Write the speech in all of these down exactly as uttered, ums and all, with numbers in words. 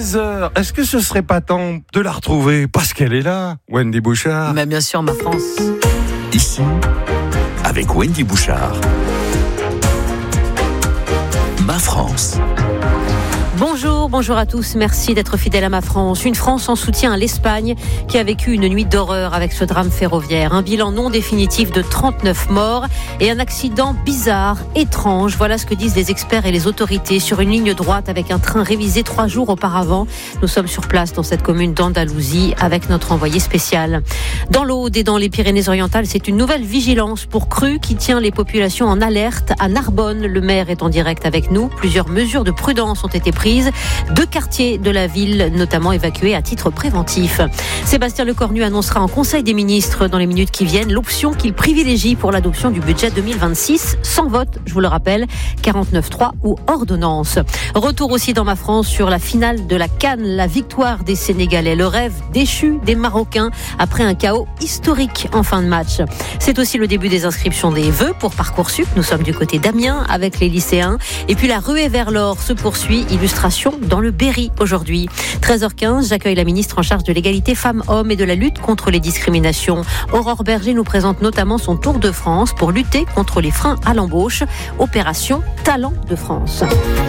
treize heures. Est-ce que ce serait pas temps de la retrouver parce qu'elle est là, Wendy Bouchard? Mais bien sûr, ma France. Ici, avec Wendy Bouchard. Ma France. Bonjour, bonjour à tous. Merci d'être fidèles à Ma France. Une France en soutien à l'Espagne qui a vécu une nuit d'horreur avec ce drame ferroviaire. Un bilan non définitif de trente-neuf morts et un accident bizarre, étrange. Voilà ce que disent les experts et les autorités sur une ligne droite avec un train révisé trois jours auparavant. Nous sommes sur place dans cette commune d'Andalousie avec notre envoyé spécial. Dans l'Aude et dans les Pyrénées-Orientales, c'est une nouvelle vigilance pour crues qui tient les populations en alerte. À Narbonne, le maire est en direct avec nous. Plusieurs mesures de prudence ont été prises. Deux quartiers de la ville, notamment évacués à titre préventif. Sébastien Lecornu annoncera en Conseil des ministres dans les minutes qui viennent l'option qu'il privilégie pour l'adoption du budget deux mille vingt-six, sans vote, je vous le rappelle, quarante-neuf trois ou ordonnance. Retour aussi dans Ma France sur la finale de la CAN, la victoire des Sénégalais, le rêve déchu des Marocains après un chaos historique en fin de match. C'est aussi le début des inscriptions des vœux pour Parcoursup. Nous sommes du côté d'Amiens avec les lycéens. Et puis la ruée vers l'or se poursuit, illustration dans le Berry aujourd'hui. treize heures quinze, j'accueille la ministre en charge de l'égalité femmes-hommes et de la lutte contre les discriminations. Aurore Berger nous présente notamment son tour de France pour lutter contre les freins à l'embauche. Opération Talent de France.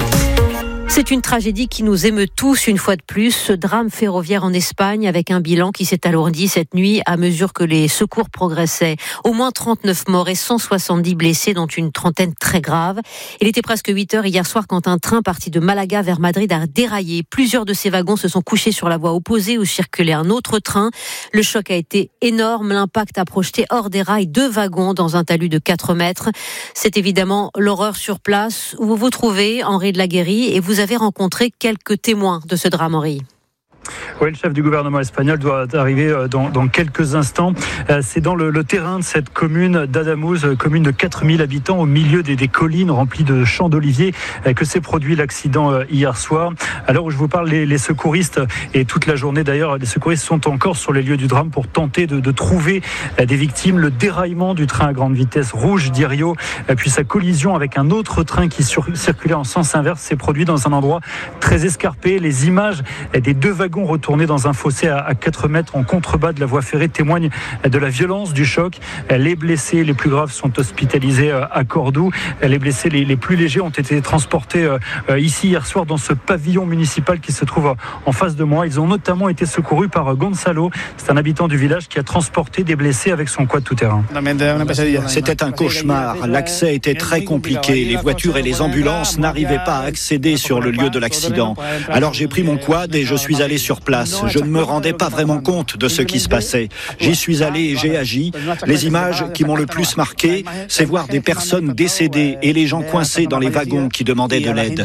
C'est une tragédie qui nous émeut tous une fois de plus. Ce drame ferroviaire en Espagne avec un bilan qui s'est alourdi cette nuit à mesure que les secours progressaient. Au moins trente-neuf morts et cent soixante-dix blessés, dont une trentaine très graves. Il était presque huit heures hier soir quand un train parti de Malaga vers Madrid a déraillé. Plusieurs de ces wagons se sont couchés sur la voie opposée où circulait un autre train. Le choc a été énorme. L'impact a projeté hors des rails deux wagons dans un talus de quatre mètres. C'est évidemment l'horreur sur place où vous vous trouvez, Henri de la Guérie, et vous avez rencontré quelques témoins de ce drame, Henri. Oui, le chef du gouvernement espagnol doit arriver dans, dans quelques instants. C'est dans le, le terrain de cette commune d'Adamuz, commune de quatre mille habitants, au milieu des, des collines remplies de champs d'oliviers, que s'est produit l'accident hier soir. À l'heure où je vous parle, les, les secouristes, et toute la journée d'ailleurs, les secouristes sont encore sur les lieux du drame pour tenter de, de trouver des victimes. Le déraillement du train à grande vitesse rouge d'Irio, puis sa collision avec un autre train qui sur, circulait en sens inverse, s'est produit dans un endroit très escarpé. Les images des deux wagons retournés dans un fossé à quatre mètres en contrebas de la voie ferrée témoignent de la violence du choc. Les blessés les plus graves sont hospitalisés à Cordoue. Les blessés les, les plus légers ont été transportés ici hier soir dans ce pavillon municipal qui se trouve en face de moi. Ils ont notamment été secourus par Gonzalo. C'est un habitant du village qui a transporté des blessés avec son quad tout-terrain. C'était un cauchemar. L'accès était très compliqué. Les voitures et les ambulances n'arrivaient pas à accéder sur le lieu de l'accident. Alors j'ai pris mon quad et je suis allé sur place. Je ne me rendais pas vraiment compte de ce qui se passait. J'y suis allé et j'ai agi. Les images qui m'ont le plus marqué, c'est voir des personnes décédées et les gens coincés dans les wagons qui demandaient de l'aide.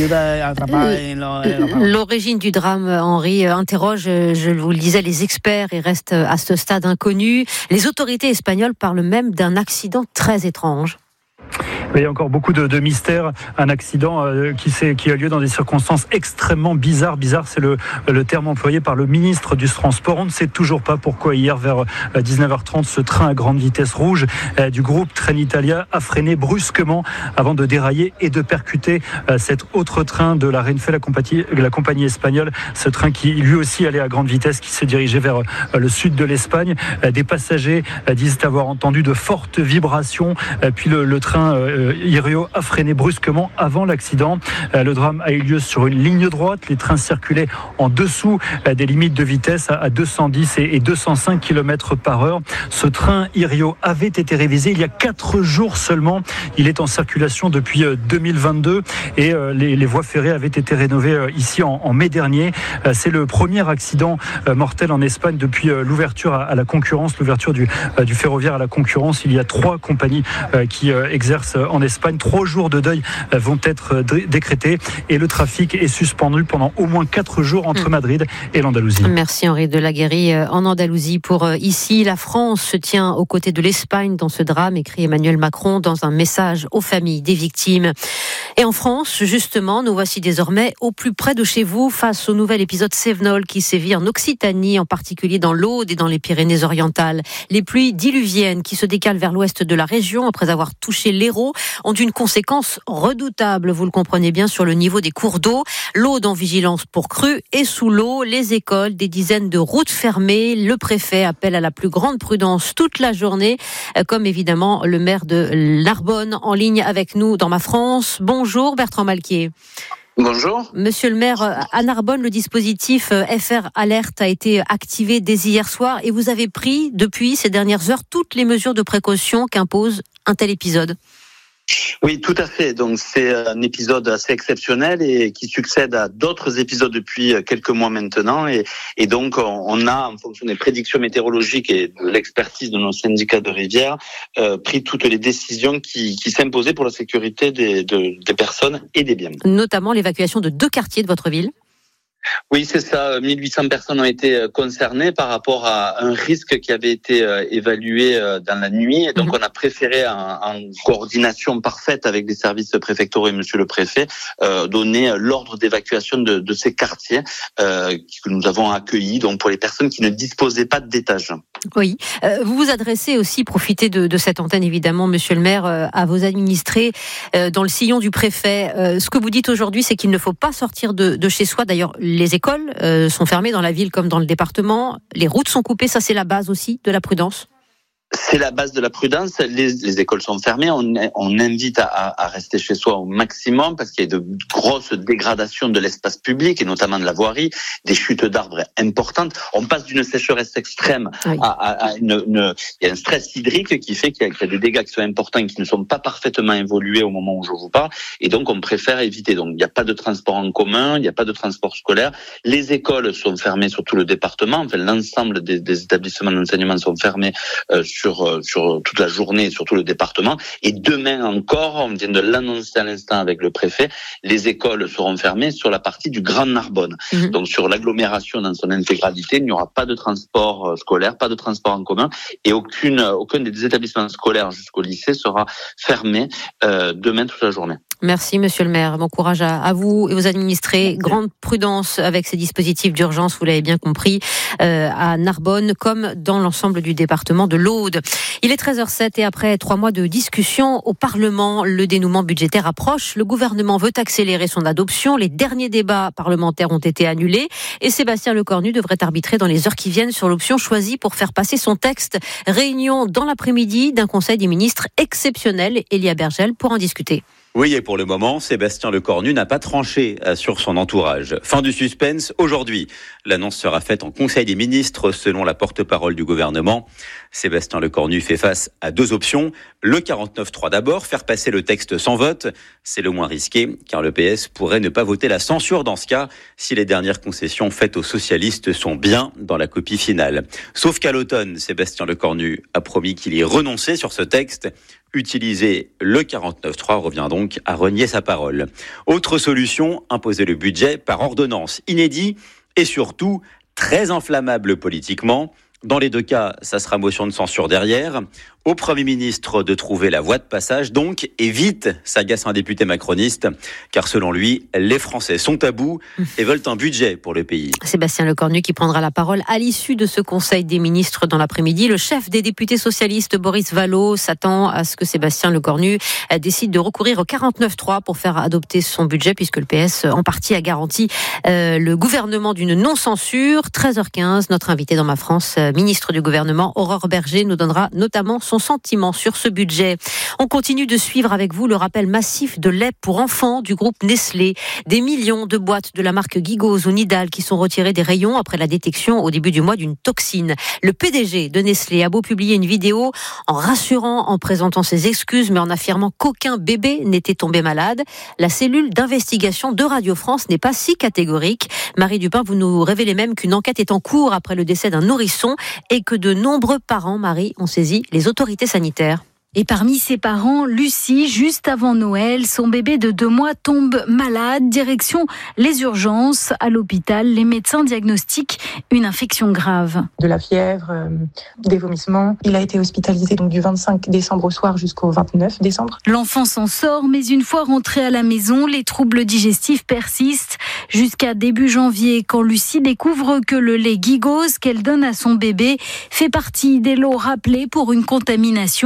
L'origine du drame, Henri, interroge, je vous le disais, les experts et reste à ce stade inconnu. Les autorités espagnoles parlent même d'un accident très étrange. Il y a encore beaucoup de, de mystères. Un accident euh, qui, qui a lieu dans des circonstances extrêmement bizarres. Bizarre, c'est le, le terme employé par le ministre du Transport. On ne sait toujours pas pourquoi hier, vers euh, dix-neuf heures trente, ce train à grande vitesse rouge euh, du groupe Trenitalia a freiné brusquement avant de dérailler et de percuter euh, cet autre train de la Renfe, la compagnie, la compagnie espagnole. Ce train qui lui aussi allait à grande vitesse, qui se dirigeait vers euh, le sud de l'Espagne. Euh, des passagers euh, disent avoir entendu de fortes vibrations. Euh, puis le, le train euh, Irio a freiné brusquement avant l'accident. Le drame a eu lieu sur une ligne droite. Les trains circulaient en dessous des limites de vitesse à deux cent dix et deux cent cinq kilomètres par heure. Ce train Irio avait été révisé il y a quatre jours seulement. Il est en circulation depuis deux mille vingt-deux et les, les voies ferrées avaient été rénovées ici en, en mai dernier. C'est le premier accident mortel en Espagne depuis l'ouverture à, à la concurrence, l'ouverture du, du ferroviaire à la concurrence. Il y a trois compagnies qui exercent en Espagne. Trois jours de deuil vont être décrétés et le trafic est suspendu pendant au moins quatre jours entre Madrid et l'Andalousie. Merci Henri de la Guérie en Andalousie pour ici. La France se tient aux côtés de l'Espagne dans ce drame, écrit Emmanuel Macron dans un message aux familles des victimes. Et en France, justement, nous voici désormais au plus près de chez vous face au nouvel épisode Cévenol qui sévit en Occitanie, en particulier dans l'Aude et dans les Pyrénées-Orientales. Les pluies diluviennes qui se décalent vers l'ouest de la région après avoir touché l'Hérault ont une conséquence redoutable, vous le comprenez bien, sur le niveau des cours d'eau. L'Aude en vigilance pour crue et sous l'eau, les écoles, des dizaines de routes fermées. Le préfet appelle à la plus grande prudence toute la journée, comme évidemment le maire de Narbonne en ligne avec nous dans Ma France. Bonjour Bertrand Malquier. Bonjour. Monsieur le maire, à Narbonne, le dispositif F R Alert a été activé dès hier soir et vous avez pris depuis ces dernières heures toutes les mesures de précaution qu'impose un tel épisode. Oui, tout à fait. Donc c'est un épisode assez exceptionnel et qui succède à d'autres épisodes depuis quelques mois maintenant. Et, et donc on a, en fonction des prédictions météorologiques et de l'expertise de nos syndicats de rivière, euh, pris toutes les décisions qui, qui s'imposaient pour la sécurité des, de, des personnes et des biens. Notamment l'évacuation de deux quartiers de votre ville. Oui, c'est ça. mille huit cents personnes ont été concernées par rapport à un risque qui avait été évalué dans la nuit. Et donc, mmh. on a préféré, en, en coordination parfaite avec les services préfectoraux et monsieur le préfet, euh, donner l'ordre d'évacuation de, de ces quartiers euh, que nous avons accueillis, donc pour les personnes qui ne disposaient pas d'étage. Oui. Euh, vous vous adressez aussi, profitez de, de cette antenne évidemment, monsieur le maire, euh, à vos administrés euh, dans le sillon du préfet. Euh, ce que vous dites aujourd'hui, c'est qu'il ne faut pas sortir de, de chez soi. D'ailleurs, les écoles euh, sont fermées dans la ville comme dans le département. Les routes sont coupées. Ça, c'est la base aussi de la prudence. C'est la base de la prudence. Les, les écoles sont fermées. On, on invite à, à rester chez soi au maximum parce qu'il y a de grosses dégradations de l'espace public et notamment de la voirie, des chutes d'arbres importantes. On passe d'une sécheresse extrême oui. à, à, à une, une, il y a un stress hydrique qui fait qu'il y, a, qu'il y a des dégâts qui sont importants et qui ne sont pas parfaitement évolués au moment où je vous parle. Et donc, on préfère éviter. Donc, il n'y a pas de transport en commun, il n'y a pas de transport scolaire. Les écoles sont fermées sur tout le département. Enfin, l'ensemble des, des établissements d'enseignement sont fermés euh, sur sur toute la journée, sur tout le département. Et demain encore, on vient de l'annoncer à l'instant avec le préfet, les écoles seront fermées sur la partie du Grand Narbonne. Mmh. Donc sur l'agglomération dans son intégralité, il n'y aura pas de transport scolaire, pas de transport en commun, et aucune aucun des établissements scolaires jusqu'au lycée sera fermé euh, demain toute la journée. Merci monsieur le maire, bon courage à, à vous et aux administrés. Merci. Grande prudence avec ces dispositifs d'urgence, vous l'avez bien compris, euh, à Narbonne comme dans l'ensemble du département de l'Aude. Il est treize heures zéro sept et après trois mois de discussion au Parlement, le dénouement budgétaire approche. Le gouvernement veut accélérer son adoption. Les derniers débats parlementaires ont été annulés et Sébastien Lecornu devrait arbitrer dans les heures qui viennent sur l'option choisie pour faire passer son texte. Réunion dans l'après-midi d'un conseil des ministres exceptionnel. Elia Bergel pour en discuter. Oui, et pour le moment, Sébastien Lecornu n'a pas tranché sur son entourage. Fin du suspense, aujourd'hui. L'annonce sera faite en Conseil des ministres, selon la porte-parole du gouvernement. Sébastien Lecornu fait face à deux options. Le quarante-neuf trois d'abord, faire passer le texte sans vote. C'est le moins risqué, car le P S pourrait ne pas voter la censure dans ce cas, si les dernières concessions faites aux socialistes sont bien dans la copie finale. Sauf qu'à l'automne, Sébastien Lecornu a promis qu'il y renonçait sur ce texte. Utiliser le quarante-neuf trois revient donc à renier sa parole. Autre solution, imposer le budget par ordonnance, inédit et surtout très inflammable politiquement. Dans les deux cas, ça sera motion de censure derrière. Au Premier ministre de trouver la voie de passage, donc, et vite, s'agace un député macroniste, car selon lui, les Français sont à bout et veulent un budget pour le pays. Sébastien Lecornu qui prendra la parole à l'issue de ce Conseil des ministres dans l'après-midi. Le chef des députés socialistes, Boris Vallaud, s'attend à ce que Sébastien Lecornu décide de recourir au quarante-neuf trois pour faire adopter son budget, puisque le P S, en partie, a garanti euh, le gouvernement d'une non-censure. treize heures quinze, notre invité dans Ma France, ministre du gouvernement, Aurore Bergé, nous donnera notamment son sentiment sur ce budget. On continue de suivre avec vous le rappel massif de lait pour enfants du groupe Nestlé. Des millions de boîtes de la marque Gigos ou Nidal qui sont retirées des rayons après la détection au début du mois d'une toxine. Le P D G de Nestlé a beau publier une vidéo en rassurant, en présentant ses excuses, mais en affirmant qu'aucun bébé n'était tombé malade. La cellule d'investigation de Radio France n'est pas si catégorique. Marie Dupin, vous nous révélez même qu'une enquête est en cours après le décès d'un nourrisson et que de nombreux parents, Marie, ont saisi les autorités sanitaires. Et parmi ses parents, Lucie, juste avant Noël, son bébé de deux mois tombe malade. Direction les urgences. À l'hôpital, les médecins diagnostiquent une infection grave. De la fièvre, euh, des vomissements. Il a été hospitalisé donc du vingt-cinq décembre au soir jusqu'au vingt-neuf décembre. L'enfant s'en sort, mais une fois rentré à la maison, les troubles digestifs persistent jusqu'à début janvier, quand Lucie découvre que le lait Gigos qu'elle donne à son bébé fait partie des lots rappelés pour une contamination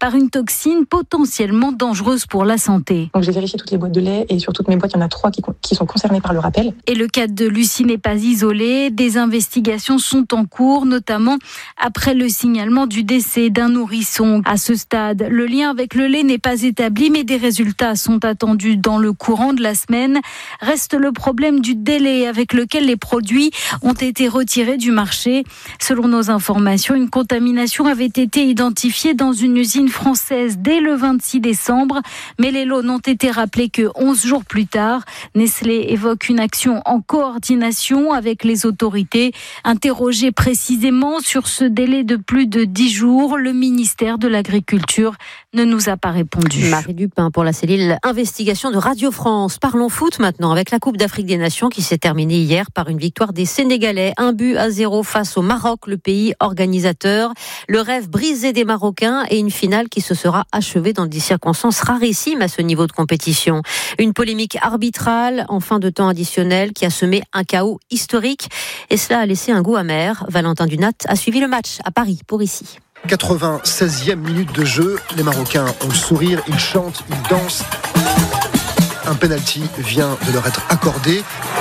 par une toxine potentiellement dangereuse pour la santé. Donc j'ai vérifié toutes les boîtes de lait et sur toutes mes boîtes, il y en a trois qui, qui sont concernées par le rappel. Et le cas de Lucie n'est pas isolé. Des investigations sont en cours, notamment après le signalement du décès d'un nourrisson. À ce stade, le lien avec le lait n'est pas établi, mais des résultats sont attendus dans le courant de la semaine. Reste le problème du délai avec lequel les produits ont été retirés du marché. Selon nos informations, une contamination avait été identifiée dans une usine française dès le vingt-six décembre, mais les lots n'ont été rappelés que onze jours plus tard. Nestlé évoque une action en coordination avec les autorités. Interrogé précisément sur ce délai de plus de dix jours, le ministère de l'Agriculture ne nous a pas répondu. Marie Dupin pour la cellule investigation de Radio France. Parlons foot maintenant avec la Coupe d'Afrique des Nations qui s'est terminée hier par une victoire des Sénégalais. Un but à zéro face au Maroc, le pays organisateur. Le rêve brisé des Marocains et une finale qui se sera achevée dans des circonstances rarissimes à ce niveau de compétition. Une polémique arbitrale en fin de temps additionnel qui a semé un chaos historique et cela a laissé un goût amer. Valentin Dunat a suivi le match à Paris pour ici. quatre-vingt-seizième minute de jeu, les Marocains ont le sourire, ils chantent, ils dansent. Un penalty vient de leur être accordé.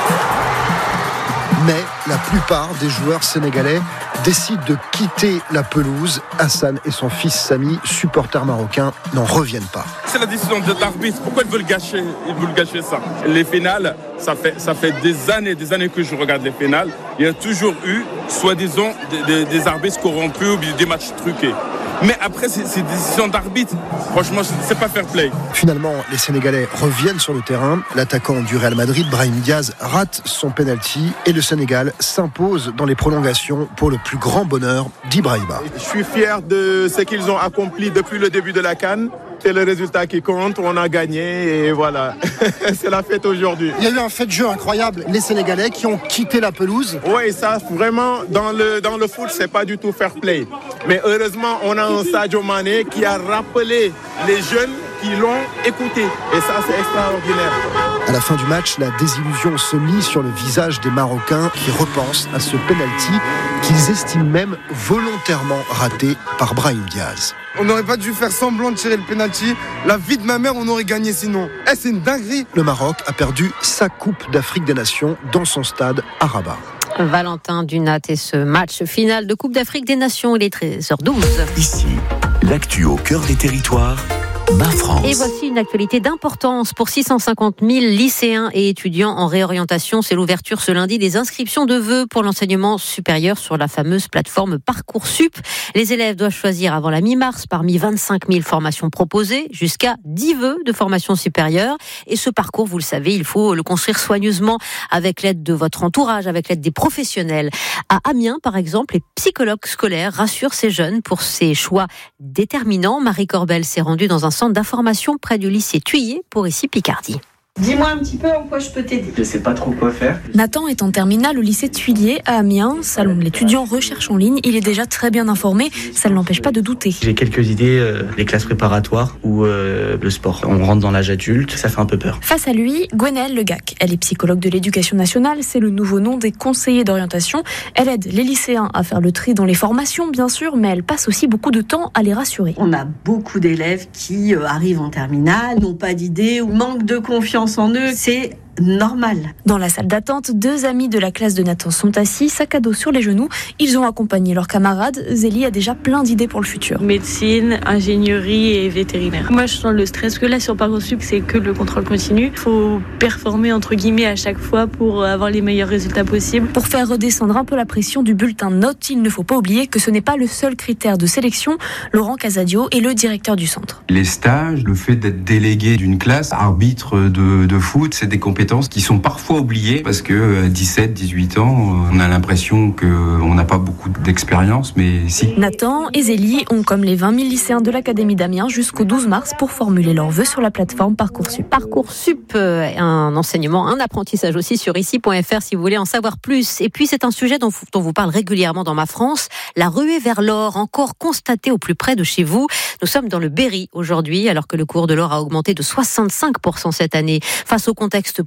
Mais la plupart des joueurs sénégalais décident de quitter la pelouse. Hassan et son fils Samy, supporters marocains, n'en reviennent pas. C'est la décision de l'arbitre. Pourquoi ils veulent gâcher, ils veulent gâcher ça? Les finales, ça fait, ça fait des années, des années que je regarde les finales. Il y a toujours eu, soi-disant, des, des, des arbitres corrompus ou des matchs truqués. Mais après, c'est, c'est des décisions d'arbitre. Franchement, c'est pas fair play. Finalement, les Sénégalais reviennent sur le terrain. L'attaquant du Real Madrid, Brahim Diaz, rate son penalty et le Sénégal s'impose dans les prolongations pour le plus grand bonheur d'Ibrahima. Je suis fier de ce qu'ils ont accompli depuis le début de la CAN. C'est le résultat qui compte, on a gagné et voilà, c'est la fête aujourd'hui. Il y a eu un fait de jeu incroyable, les Sénégalais qui ont quitté la pelouse. Oui, ça vraiment, dans le, dans le foot, c'est pas du tout fair play. Mais heureusement, on a un Sadio Mané qui a rappelé les jeunes qui l'ont écouté. Et ça, c'est extraordinaire. À la fin du match, la désillusion se lit sur le visage des Marocains qui repensent à ce penalty qu'ils estiment même volontairement raté par Brahim Diaz. On n'aurait pas dû faire semblant de tirer le penalty. La vie de ma mère, on aurait gagné sinon. Eh, c'est une dinguerie. Le Maroc a perdu sa Coupe d'Afrique des Nations dans son stade à Rabat. Valentin Dunat et ce match final de Coupe d'Afrique des Nations, il est treize heures douze. Ici, l'actu au cœur des territoires. Ma France. Et voici une actualité d'importance pour six cent cinquante mille lycéens et étudiants en réorientation. C'est l'ouverture ce lundi des inscriptions de vœux pour l'enseignement supérieur sur la fameuse plateforme Parcoursup. Les élèves doivent choisir avant la mi-mars parmi vingt-cinq mille formations proposées jusqu'à dix vœux de formation supérieure. Et ce parcours, vous le savez, il faut le construire soigneusement avec l'aide de votre entourage, avec l'aide des professionnels. À Amiens, par exemple, les psychologues scolaires rassurent ces jeunes pour ces choix déterminants. Marie Corbel s'est rendue dans un centre d'information près du lycée Thuillier pour ici Picardie. Dis-moi un petit peu en quoi je peux t'aider. Je sais pas trop quoi faire. Nathan est en terminale au lycée Thuillier à Amiens, salon de l'étudiant recherche en ligne. Il est déjà très bien informé, ça ne l'empêche pas de douter. J'ai quelques idées, euh, les classes préparatoires ou euh, le sport. On rentre dans l'âge adulte, ça fait un peu peur. Face à lui, Gwenaëlle Legac. Elle est psychologue de l'éducation nationale, c'est le nouveau nom des conseillers d'orientation. Elle aide les lycéens à faire le tri dans les formations, bien sûr, mais elle passe aussi beaucoup de temps à les rassurer. On a beaucoup d'élèves qui euh, arrivent en terminale, n'ont pas d'idée ou manquent de confiance en eux, c'est normal. Dans la salle d'attente, deux amis de la classe de Nathan sont assis, sac à dos sur les genoux. Ils ont accompagné leurs camarades. Zélie a déjà plein d'idées pour le futur. Médecine, ingénierie et vétérinaire. Moi, je sens le stress, parce que là, sur Parcoursup, c'est que le contrôle continu. Il faut performer, entre guillemets, à chaque fois pour avoir les meilleurs résultats possibles. Pour faire redescendre un peu la pression du bulletin de notes, il ne faut pas oublier que ce n'est pas le seul critère de sélection. Laurent Casadio est le directeur du centre. Les stages, le fait d'être délégué d'une classe, arbitre de, de foot, c'est des compétences qui sont parfois oubliées parce que à dix-sept, dix-huit ans, on a l'impression qu'on n'a pas beaucoup d'expérience, mais si. Nathan et Zélie ont, comme les vingt mille lycéens de l'Académie d'Amiens, jusqu'au douze mars pour formuler leurs vœux sur la plateforme Parcoursup. Parcoursup, un enseignement, un apprentissage aussi sur ici point f r si vous voulez en savoir plus. Et puis c'est un sujet dont, dont vous parle régulièrement dans Ma France, la ruée vers l'or, encore constatée au plus près de chez vous. Nous sommes dans le Berry aujourd'hui, alors que le cours de l'or a augmenté de soixante-cinq pour cent cette année. Face au contexte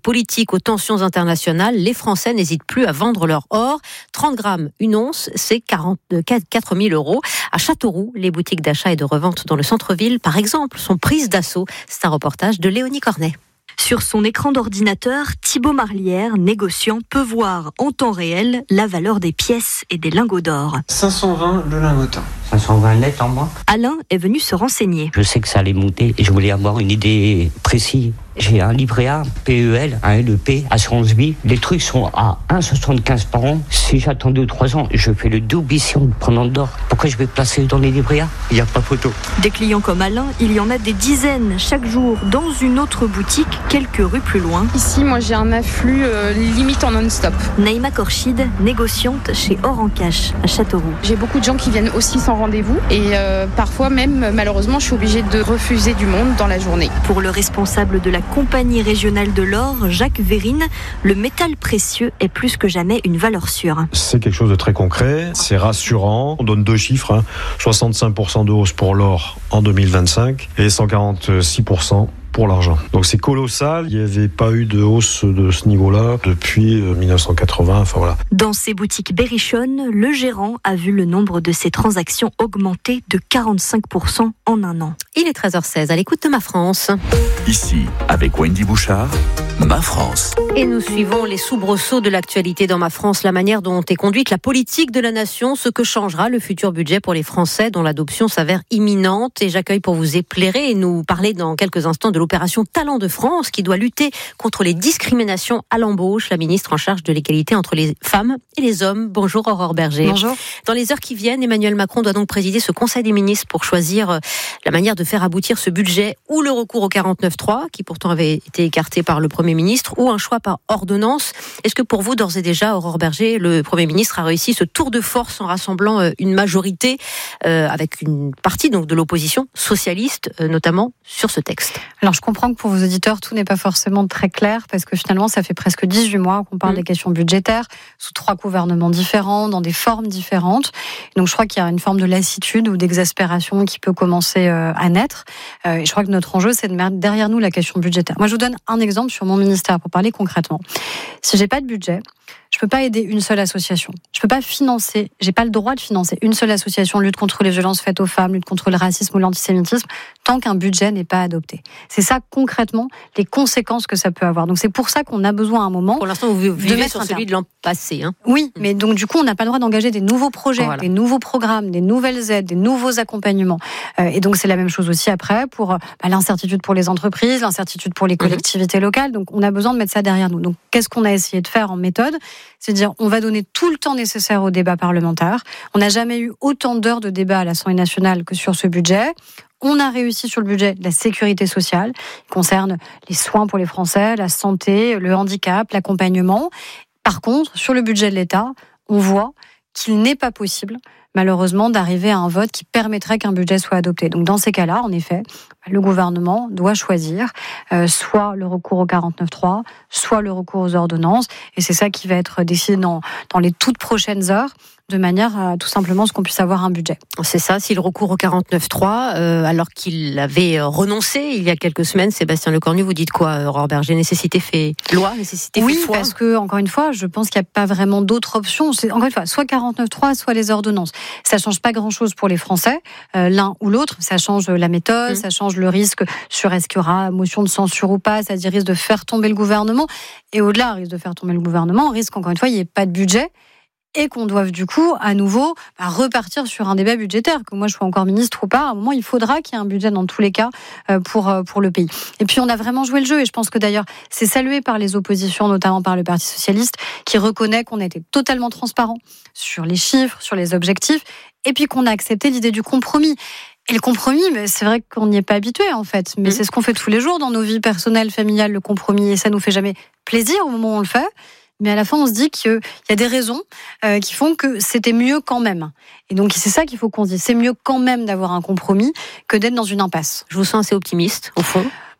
politique aux tensions internationales, les Français n'hésitent plus à vendre leur or. trente grammes, une once, c'est quarante-quatre mille euros. À Châteauroux, les boutiques d'achat et de revente dans le centre-ville, par exemple, sont prises d'assaut. C'est un reportage de Léonie Cornet. Sur son écran d'ordinateur, Thibaut Marlière, négociant, peut voir en temps réel la valeur des pièces et des lingots d'or. cinq cent vingt le lingotin. cinq cent vingt net en moins. Alain est venu se renseigner. Je sais que ça allait monter et je voulais avoir une idée précise. J'ai un livret A, P E L, un L E P, assurance vie. Les trucs sont à un virgule soixante-quinze par an. Si j'attends deux ou trois ans, je fais le double ici en prenant d'or. Pourquoi je vais placer dans les livrets A ? Il n'y a pas photo. Des clients comme Alain, il y en a des dizaines chaque jour dans une autre boutique, quelques rues plus loin. Ici, moi, j'ai un afflux euh, limite en non-stop. Naïma Korchid, négociante chez Or en Cash, à Châteauroux. J'ai beaucoup de gens qui viennent aussi sans rendez-vous et euh, parfois même, malheureusement, je suis obligée de refuser du monde dans la journée. Pour le responsable de la compagnie régionale de l'or, Jacques Vérine, le métal précieux est plus que jamais une valeur sûre. C'est quelque chose de très concret, c'est rassurant. On donne deux chiffres, hein. soixante-cinq pour cent de hausse pour l'or en deux mille vingt-cinq et cent quarante-six pour cent pour l'argent. Donc c'est colossal, il n'y avait pas eu de hausse de ce niveau-là depuis dix-neuf cent quatre-vingts. Enfin, voilà. Dans ces boutiques berrichonnes, le gérant a vu le nombre de ses transactions augmenter de quarante-cinq pour cent en un an. Il est treize heures seize, à l'écoute de Ma France. Ici, avec Wendy Bouchard, Ma France. Et nous suivons les soubresauts de l'actualité dans Ma France, la manière dont est conduite la politique de la nation, ce que changera le futur budget pour les Français dont l'adoption s'avère imminente. Et j'accueille pour vous éclairer et nous parler dans quelques instants de l'opération Talent de France qui doit lutter contre les discriminations à l'embauche. La ministre en charge de l'égalité entre les femmes et les hommes. Bonjour Aurore Berger. Bonjour. Dans les heures qui viennent, Emmanuel Macron doit donc présider ce Conseil des ministres pour choisir la manière de faire aboutir ce budget ou le recours au quarante-neuf trois qui pourtant avait été écarté par le Premier ministre ou un choix par ordonnance. Est-ce que pour vous, d'ores et déjà, Aurore Berger, le Premier ministre a réussi ce tour de force en rassemblant une majorité euh, avec une partie donc de l'opposition socialiste, euh, notamment sur ce texte? Alors je comprends que pour vos auditeurs, tout n'est pas forcément très clair parce que finalement, ça fait presque dix-huit mois qu'on parle mmh. des questions budgétaires sous trois gouvernements différents, dans des formes différentes. Donc je crois qu'il y a une forme de lassitude ou d'exaspération qui peut commencer euh, à naître. Euh, et je crois que notre enjeu, c'est de mettre derrière nous la question budgétaire. Moi, je vous donne un exemple sur mon ministère pour parler concrètement. Si j'ai pas de budget, je peux pas aider une seule association. Je peux pas financer, j'ai pas le droit de financer une seule association lutte contre les violences faites aux femmes, lutte contre le racisme ou l'antisémitisme, tant qu'un budget n'est pas adopté. C'est ça concrètement les conséquences que ça peut avoir. Donc c'est pour ça qu'on a besoin à un moment. Pour l'instant, vous vivez de mettre sur celui de l'an passé. Hein. Oui, mais donc du coup, on n'a pas le droit d'engager des nouveaux projets, voilà. des nouveaux programmes, des nouvelles aides, des nouveaux accompagnements. Euh, et donc c'est la même chose aussi après pour bah, l'incertitude pour les entreprises, l'incertitude pour les collectivités mmh. locales. Donc on a besoin de mettre ça derrière nous. Donc qu'est-ce qu'on a essayé de faire en méthode ? C'est dire on va donner tout le temps nécessaire au débat parlementaire. On n'a jamais eu autant d'heures de débat à l'Assemblée nationale que sur ce budget. On a réussi sur le budget de la sécurité sociale, qui concerne les soins pour les Français, la santé, le handicap, l'accompagnement. Par contre, sur le budget de l'État, on voit qu'il n'est pas possible, malheureusement, d'arriver à un vote qui permettrait qu'un budget soit adopté. Donc dans ces cas-là, en effet, le gouvernement doit choisir euh, soit le recours au quarante-neuf trois, soit le recours aux ordonnances. Et c'est ça qui va être décidé dans, dans les toutes prochaines heures, de manière à tout simplement ce qu'on puisse avoir un budget. C'est ça, si le recours au quarante-neuf trois, euh, alors qu'il avait renoncé il y a quelques semaines, Sébastien Lecornu, vous dites quoi, Aurore Berger? Nécessité fait loi, nécessité oui, fait foi. Oui, parce que, encore une fois, je pense qu'il n'y a pas vraiment d'autres options. C'est, encore une fois, soit quarante-neuf trois, soit les ordonnances. Ça ne change pas grand-chose pour les Français, euh, l'un ou l'autre. Ça change la méthode, mmh. ça change le risque sur est-ce qu'il y aura motion de censure ou pas, ça dit risque de faire tomber le gouvernement. Et au-delà, risque de faire tomber le gouvernement, risque, encore une fois, il n'y ait pas de budget. Et qu'on doive du coup à nouveau bah, repartir sur un débat budgétaire, que moi je sois encore ministre ou pas, à un moment il faudra qu'il y ait un budget dans tous les cas euh, pour, euh, pour le pays. Et puis on a vraiment joué le jeu, et je pense que d'ailleurs c'est salué par les oppositions, notamment par le Parti Socialiste, qui reconnaît qu'on a été totalement transparent sur les chiffres, sur les objectifs, et puis qu'on a accepté l'idée du compromis. Et le compromis, mais c'est vrai qu'on n'y est pas habitué en fait, mais mmh. c'est ce qu'on fait tous les jours dans nos vies personnelles, familiales, le compromis, et ça nous fait jamais plaisir au moment où on le fait. Mais à la fin, on se dit qu'il y a des raisons euh, qui font que c'était mieux quand même. Et donc, c'est ça qu'il faut qu'on se dise. C'est mieux quand même d'avoir un compromis que d'être dans une impasse. Je vous sens assez optimiste, au fond.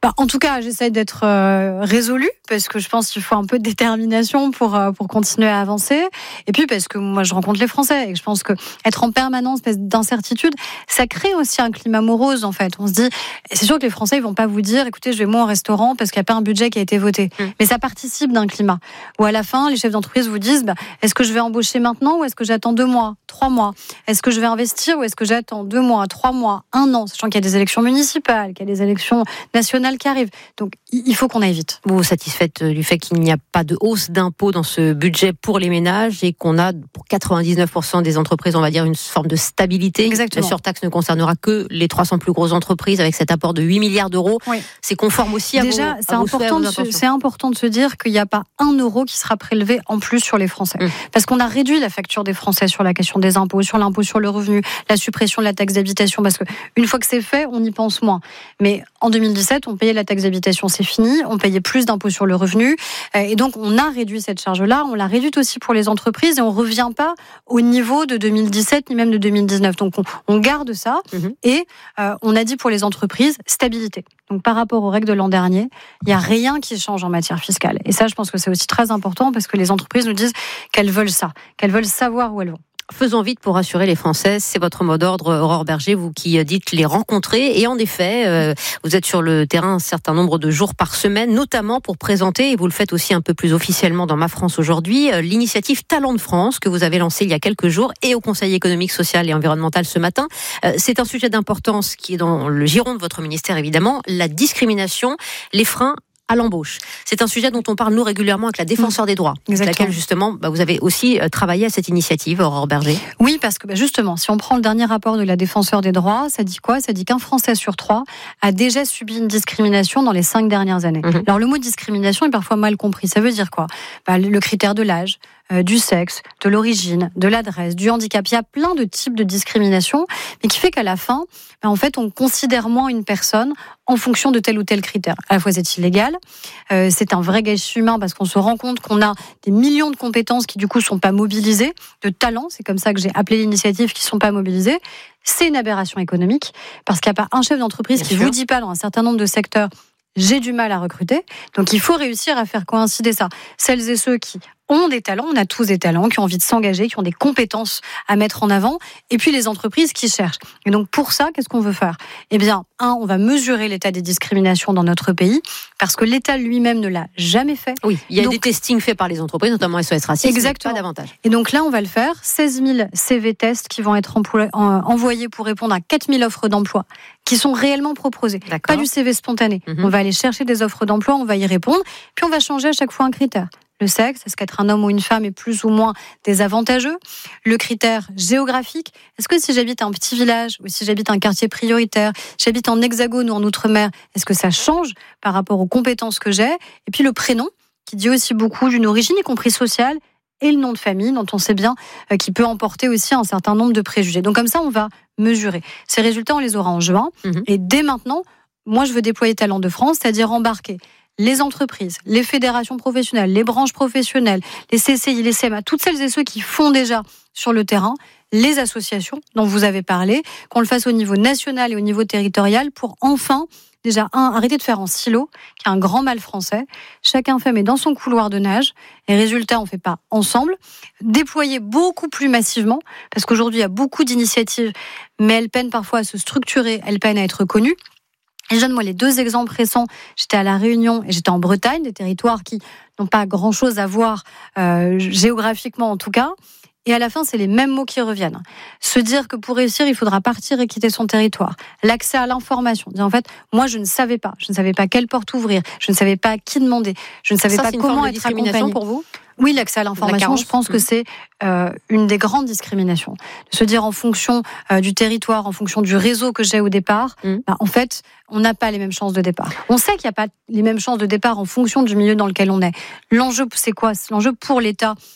Bah, en tout cas, j'essaie d'être euh, résolue parce que je pense qu'il faut un peu de détermination pour euh, pour continuer à avancer. Et puis parce que moi, je rencontre les Français et que je pense que être en permanence d'incertitude, ça crée aussi un climat morose en fait. On se dit, c'est sûr que les Français ils vont pas vous dire, écoutez, je vais moins au restaurant parce qu'il n'y a pas un budget qui a été voté. Mmh. Mais ça participe d'un climat où à la fin, les chefs d'entreprise vous disent, bah, est-ce que je vais embaucher maintenant ou est-ce que j'attends deux mois, trois mois? Est-ce que je vais investir ou est-ce que j'attends deux mois, trois mois, un an, sachant qu'il y a des élections municipales, qu'il y a des élections nationales qui arrivent. Donc, il faut qu'on aille vite. Vous vous satisfaites du fait qu'il n'y a pas de hausse d'impôts dans ce budget pour les ménages et qu'on a pour quatre-vingt-dix-neuf pour cent des entreprises, on va dire, une forme de stabilité. Exactement. La surtaxe ne concernera que les trois cents plus grosses entreprises avec cet apport de huit milliards d'euros. Oui. C'est conforme aussi à Déjà, vos, c'est à vos important, souhaits, de se, c'est important de se dire qu'il n'y a pas un euro qui sera prélevé en plus sur les Français. Mmh. Parce qu'on a réduit la facture des Français sur la question des impôts, sur l'impôt sur le revenu, la suppression de la taxe d'habitation, parce que une fois que c'est fait, on y pense moins. Mais en deux mille dix-sept, on payait la taxe d'habitation, c'est fini, on payait plus d'impôts sur le revenu, et donc on a réduit cette charge-là, on l'a réduite aussi pour les entreprises, et on ne revient pas au niveau de deux mille dix-sept, ni même de deux mille dix-neuf. Donc on, on garde ça, mmh. et euh, on a dit pour les entreprises, stabilité. Donc par rapport aux règles de l'an dernier, il n'y a rien qui change en matière fiscale. Et ça, je pense que c'est aussi très important, parce que les entreprises nous disent qu'elles veulent ça, qu'elles veulent savoir où elles vont. Faisons vite pour rassurer les Français, c'est votre mot d'ordre, Aurore Berger, vous qui dites les rencontrer. Et en effet, euh, vous êtes sur le terrain un certain nombre de jours par semaine, notamment pour présenter, et vous le faites aussi un peu plus officiellement dans Ma France aujourd'hui, euh, l'initiative Talents de France que vous avez lancée il y a quelques jours et au Conseil économique, social et environnemental ce matin. Euh, c'est un sujet d'importance qui est dans le giron de votre ministère, évidemment, la discrimination, les freins à l'embauche. C'est un sujet dont on parle nous régulièrement avec la Défenseure des droits, avec laquelle justement bah, vous avez aussi euh, travaillé à cette initiative, Aurore Berger. Oui, parce que bah, justement, si on prend le dernier rapport de la Défenseure des droits, ça dit quoi? Ça dit qu'un Français sur trois a déjà subi une discrimination dans les cinq dernières années. Mmh. Alors le mot discrimination est parfois mal compris. Ça veut dire quoi? Bah, le critère de l'âge, Euh, du sexe, de l'origine, de l'adresse, du handicap. Il y a plein de types de discrimination, mais qui fait qu'à la fin, ben en fait, on considère moins une personne en fonction de tel ou tel critère. À la fois, c'est illégal, euh, c'est un vrai gâchis humain parce qu'on se rend compte qu'on a des millions de compétences qui, du coup, sont pas mobilisées, de talents, c'est comme ça que j'ai appelé l'initiative, qui sont pas mobilisées. C'est une aberration économique parce qu'il n'y a pas un chef d'entreprise Bien qui sûr. vous dit pas dans un certain nombre de secteurs j'ai du mal à recruter. Donc, il faut réussir à faire coïncider ça. Celles et ceux qui ont des talents, on a tous des talents, qui ont envie de s'engager, qui ont des compétences à mettre en avant, et puis les entreprises qui cherchent. Et donc, pour ça, qu'est-ce qu'on veut faire? Eh bien, un, on va mesurer l'état des discriminations dans notre pays, parce que l'État lui-même ne l'a jamais fait. Oui, il y a donc, des testings faits par les entreprises, notamment S O S Racisme, exactement. Pas davantage. Et donc là, on va le faire. seize mille C V tests qui vont être emplois, en, envoyés pour répondre à quatre mille offres d'emploi, qui sont réellement proposées. D'accord. Pas du C V spontané. Mm-hmm. On va aller chercher des offres d'emploi, on va y répondre, puis on va changer à chaque fois un critère. Le sexe, est-ce qu'être un homme ou une femme est plus ou moins désavantageux? Le critère géographique, est-ce que si j'habite un petit village ou si j'habite un quartier prioritaire, j'habite en hexagone ou en outre-mer, est-ce que ça change par rapport aux compétences que j'ai? Et puis le prénom, qui dit aussi beaucoup d'une origine, y compris sociale, et le nom de famille, dont on sait bien euh, qu'il peut emporter aussi un certain nombre de préjugés. Donc comme ça, on va mesurer. Ces résultats, on les aura en juin. Mmh. Et dès maintenant, moi, je veux déployer Talents de France, c'est-à-dire embarquer les entreprises, les fédérations professionnelles, les branches professionnelles, les C C I, les C M A, toutes celles et ceux qui font déjà sur le terrain, les associations dont vous avez parlé, qu'on le fasse au niveau national et au niveau territorial pour enfin, déjà, un, arrêter de faire en silo, qui est un grand mal français. Chacun fait, mais dans son couloir de nage. Et résultat, on ne fait pas ensemble. Déployer beaucoup plus massivement, parce qu'aujourd'hui, il y a beaucoup d'initiatives, mais elles peinent parfois à se structurer, elles peinent à être connues. Et je donne moi les deux exemples récents. J'étais à La Réunion et j'étais en Bretagne, des territoires qui n'ont pas grand-chose à voir euh, géographiquement en tout cas. Et à la fin, c'est les mêmes mots qui reviennent. Se dire que pour réussir, il faudra partir et quitter son territoire. L'accès à l'information. Dire en fait, moi, je ne savais pas. Je ne savais pas quelle porte ouvrir. Je ne savais pas à qui demander. Je ne savais Ça, pas comment être accompagné. Pour vous ? Oui, l'accès à l'information, je pense que c'est euh, une des grandes discriminations. De se dire en fonction euh, du territoire, en fonction du réseau que j'ai au départ, mm. bah, en fait, on n'a pas les mêmes chances de départ. On sait qu'il n'y a pas les mêmes chances de départ en fonction du milieu dans lequel on est. L'enjeu, c'est quoi? L'enjeu pour l'État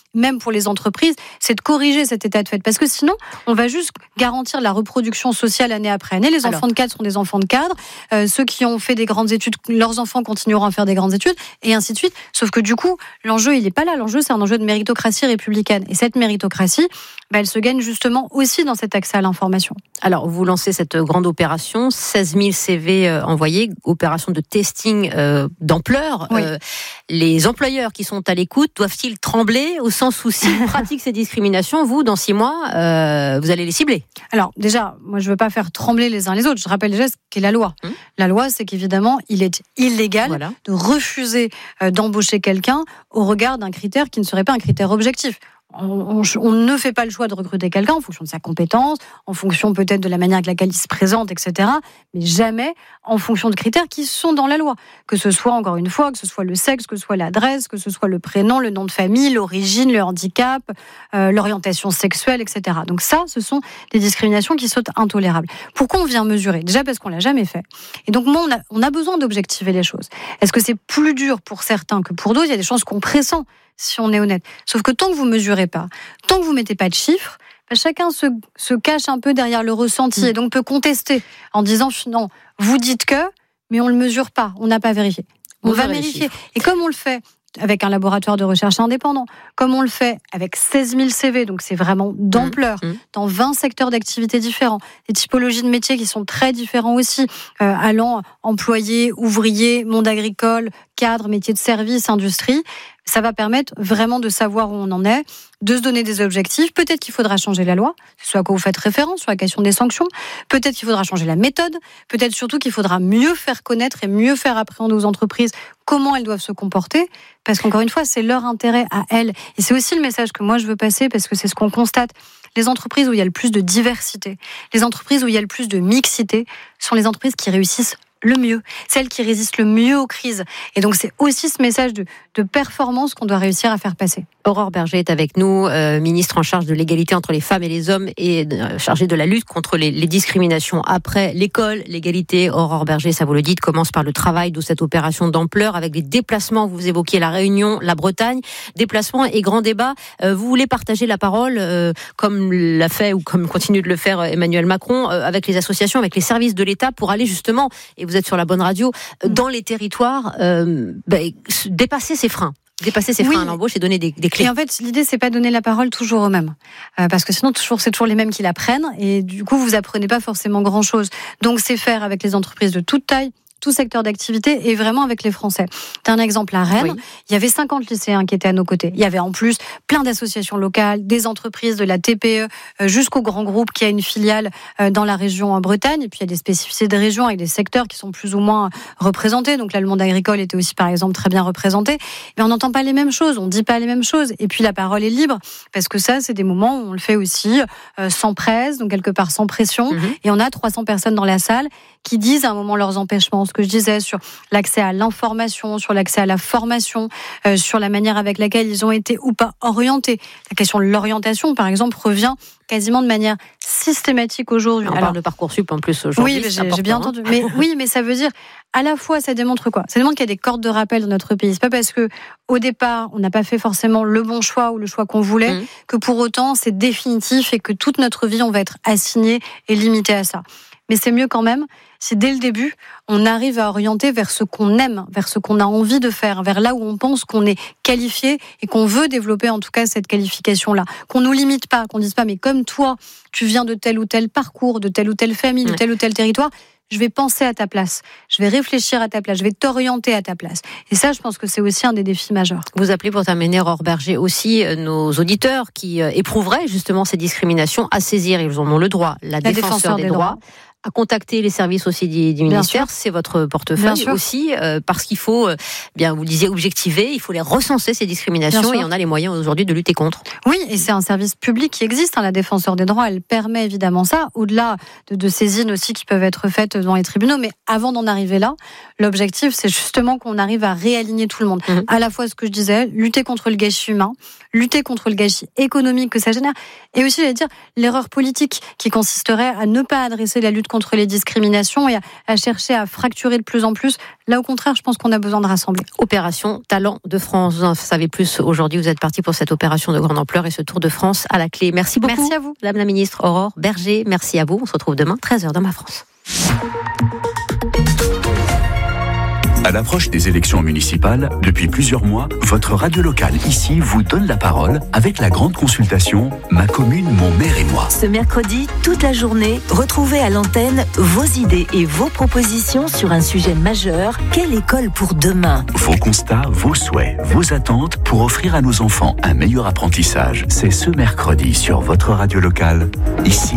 même pour les entreprises, c'est de corriger cet état de fait. Parce que sinon, on va juste garantir la reproduction sociale année après année. Les enfants Alors. de cadre sont des enfants de cadre. Euh, ceux qui ont fait des grandes études, leurs enfants continueront à faire des grandes études, et ainsi de suite. Sauf que du coup, l'enjeu, il n'est pas là. L'enjeu, c'est un enjeu de méritocratie républicaine. Et cette méritocratie, bah, elle se gagne justement aussi dans cet accès à l'information. Alors, vous lancez cette grande opération, seize mille C V euh, envoyés, opération de testing euh, d'ampleur. Oui. Euh, les employeurs qui sont à l'écoute doivent-ils trembler au sens où s'ils pratiquent ces discriminations, vous, dans six mois, euh, vous allez les cibler? Alors, déjà, moi, je ne veux pas faire trembler les uns les autres. Je rappelle déjà ce qu'est la loi. Hum. La loi, c'est qu'évidemment, il est illégal voilà. de refuser euh, d'embaucher quelqu'un au regard d'un critère qui ne serait pas un critère objectif. On, on, on ne fait pas le choix de recruter quelqu'un en fonction de sa compétence, en fonction peut-être de la manière avec laquelle il se présente, et cetera. Mais jamais en fonction de critères qui sont dans la loi. Que ce soit, encore une fois, que ce soit le sexe, que ce soit l'adresse, que ce soit le prénom, le nom de famille, l'origine, le handicap, euh, l'orientation sexuelle, et cetera. Donc ça, ce sont des discriminations qui sont intolérables. Pourquoi on vient mesurer? Déjà parce qu'on l'a jamais fait. Et donc, moi, on a, on a besoin d'objectiver les choses. Est-ce que c'est plus dur pour certains que pour d'autres? Il y a des chances qu'on pressent, si on est honnête. Sauf que tant que vous mesurez pas, tant que vous mettez pas de chiffres, bah chacun se, se cache un peu derrière le ressenti mmh. et donc peut contester en disant non, vous dites que, mais on le mesure pas, on n'a pas vérifié. On, on va vérifier. Et comme on le fait avec un laboratoire de recherche indépendant, comme on le fait avec seize mille C V, donc c'est vraiment d'ampleur, mmh. dans vingt secteurs d'activité différents, des typologies de métiers qui sont très différents aussi, euh, allant employés, ouvriers, monde agricole, cadre, métiers de service, industrie. Ça va permettre vraiment de savoir où on en est, de se donner des objectifs. Peut-être qu'il faudra changer la loi, c'est ce à quoi vous faites référence sur la question des sanctions. Peut-être qu'il faudra changer la méthode. Peut-être surtout qu'il faudra mieux faire connaître et mieux faire appréhender aux entreprises comment elles doivent se comporter. Parce qu'encore une fois, c'est leur intérêt à elles. Et c'est aussi le message que moi je veux passer, parce que c'est ce qu'on constate. Les entreprises où il y a le plus de diversité, les entreprises où il y a le plus de mixité, sont les entreprises qui réussissent le mieux, celles qui résistent le mieux aux crises. Et donc c'est aussi ce message de, de performance qu'on doit réussir à faire passer. Aurore Berger est avec nous, euh, ministre en charge de l'égalité entre les femmes et les hommes et euh, chargée de la lutte contre les, les discriminations. Après l'école, l'égalité, Aurore Berger, ça vous le dites, commence par le travail, d'où cette opération d'ampleur avec des déplacements. Vous évoquiez la Réunion, la Bretagne, déplacements et grands débats. Euh, vous voulez partager la parole, euh, comme l'a fait ou comme continue de le faire Emmanuel Macron, euh, avec les associations, avec les services de l'État pour aller justement, et vous êtes sur la bonne radio, dans les territoires, euh, bah, dépasser ces freins. Dépasser ces freins oui. à l'embauche et donner des, des clés. Et en fait, l'idée, c'est pas donner la parole toujours aux mêmes. Euh, parce que sinon, toujours, c'est toujours les mêmes qui la prennent. Et du coup, vous apprenez pas forcément grand chose. Donc, c'est faire avec les entreprises de toute taille, tout secteur d'activité et vraiment avec les Français. T'as un exemple à Rennes, oui. il y avait cinquante lycéens qui étaient à nos côtés. Il y avait en plus plein d'associations locales, des entreprises, de la T P E, jusqu'au grand groupe qui a une filiale dans la région en Bretagne. Et puis il y a des spécificités de région avec des secteurs qui sont plus ou moins représentés. Donc là, le monde agricole était aussi par exemple très bien représenté. Mais on n'entend pas les mêmes choses, on ne dit pas les mêmes choses. Et puis la parole est libre, parce que ça, c'est des moments où on le fait aussi euh, sans presse, donc quelque part sans pression. Mm-hmm. Et on a trois cents personnes dans la salle qui disent à un moment leurs empêchements. Ce que je disais sur l'accès à l'information, sur l'accès à la formation, euh, sur la manière avec laquelle ils ont été ou pas orientés. La question de l'orientation, par exemple, revient quasiment de manière systématique aujourd'hui. On Alors, parle de Parcoursup en plus aujourd'hui. Oui, j'ai, j'ai bien entendu. Mais oui, mais ça veut dire, à la fois, ça démontre quoi? Ça démontre qu'il y a des cordes de rappel dans notre pays. C'est pas parce que, au départ, on n'a pas fait forcément le bon choix ou le choix qu'on voulait, mmh. que pour autant, c'est définitif et que toute notre vie, on va être assigné et limité à ça. Mais c'est mieux quand même si dès le début, on arrive à orienter vers ce qu'on aime, vers ce qu'on a envie de faire, vers là où on pense qu'on est qualifié et qu'on veut développer en tout cas cette qualification-là. Qu'on nous limite pas, qu'on dise pas mais comme toi, tu viens de tel ou tel parcours, de telle ou telle famille, de tel ou tel territoire, je vais penser à ta place, je vais réfléchir à ta place, je vais t'orienter à ta place. Et ça, je pense que c'est aussi un des défis majeurs. Vous appelez pour terminer, Aurore Berger, aussi nos auditeurs qui éprouveraient justement ces discriminations à saisir, ils en ont le droit, la, la défenseur, défenseur des, des droits. droits. À contacter les services aussi du, du ministère, c'est votre portefeuille aussi, euh, parce qu'il faut, euh, bien vous le disiez, objectiver, il faut les recenser ces discriminations et on a les moyens aujourd'hui de lutter contre. Oui, et c'est un service public qui existe, hein, la défenseur des droits, elle permet évidemment ça, au-delà de, de saisines aussi qui peuvent être faites dans les tribunaux, mais avant d'en arriver là, l'objectif c'est justement qu'on arrive à réaligner tout le monde. Mmh. À la fois ce que je disais, lutter contre le gâchis humain, lutter contre le gâchis économique que ça génère, et aussi, j'allais dire, l'erreur politique qui consisterait à ne pas adresser la lutte contre les discriminations et à, à chercher à fracturer de plus en plus. Là, au contraire, je pense qu'on a besoin de rassembler. Opération Talent de France. Vous en savez plus aujourd'hui. Vous êtes parti pour cette opération de grande ampleur et ce Tour de France à la clé. Merci beaucoup. Merci à vous. Madame la ministre Aurore Berger, merci à vous. On se retrouve demain, treize heures dans Ma France. À l'approche des élections municipales, depuis plusieurs mois, votre radio locale ici vous donne la parole avec la grande consultation « Ma commune, mon maire et moi ». Ce mercredi, toute la journée, retrouvez à l'antenne vos idées et vos propositions sur un sujet majeur. Quelle école pour demain ? Vos constats, vos souhaits, vos attentes pour offrir à nos enfants un meilleur apprentissage. C'est ce mercredi sur votre radio locale, ici.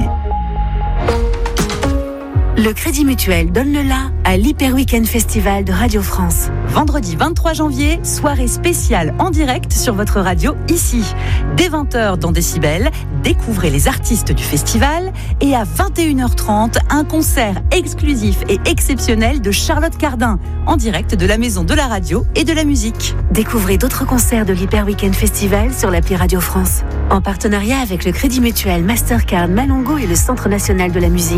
Le Crédit Mutuel donne le la à l'Hyper Weekend Festival de Radio France. Vendredi vingt-trois janvier, soirée spéciale en direct sur votre radio ici. Dès vingt heures dans Décibel, découvrez les artistes du festival et à vingt et une heures trente, un concert exclusif et exceptionnel de Charlotte Cardin en direct de la Maison de la Radio et de la Musique. Découvrez d'autres concerts de l'Hyper Weekend Festival sur l'appli Radio France. En partenariat avec le Crédit Mutuel, Mastercard, Malongo et le Centre National de la Musique.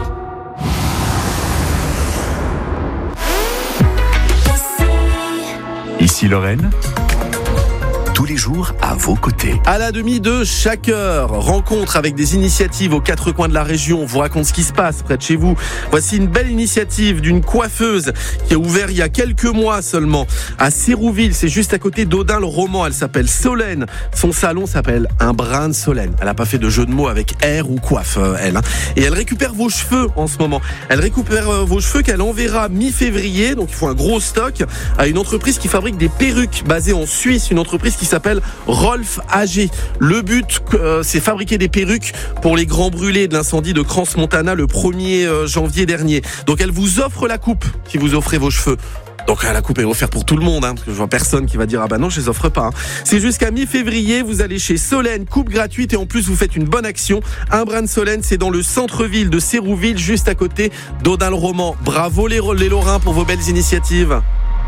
Ici Lorraine, tous les jours à vos côtés. À la demi de chaque heure, rencontre avec des initiatives aux quatre coins de la région. On vous raconte ce qui se passe près de chez vous. Voici une belle initiative d'une coiffeuse qui a ouvert il y a quelques mois seulement à Sérouville. C'est juste à côté d'Audun-le-Roman. Elle s'appelle Solène. Son salon s'appelle Un brin de Solène. Elle n'a pas fait de jeu de mots avec air ou coiffe, elle. Hein. Et elle récupère vos cheveux en ce moment. Elle récupère vos cheveux qu'elle enverra mi-février. Donc il faut un gros stock à une entreprise qui fabrique des perruques basée en Suisse. Une entreprise qui s'appelle Rolf A G. Le but, euh, c'est fabriquer des perruques pour les grands brûlés de l'incendie de Crans-Montana le premier janvier dernier. Donc elle vous offre la coupe si vous offrez vos cheveux. Donc la coupe est offerte pour tout le monde, hein, parce que je vois personne qui va dire ah bah non je les offre pas. Hein. C'est jusqu'à mi-février, vous allez chez Solène, coupe gratuite et en plus vous faites une bonne action. Un brin de Solène, c'est dans le centre-ville de Sérouville, juste à côté d'Audun-le-Roman. Bravo les, les Lorrains pour vos belles initiatives.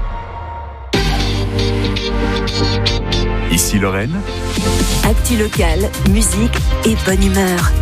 Ici Lorraine. Actu local, musique et bonne humeur.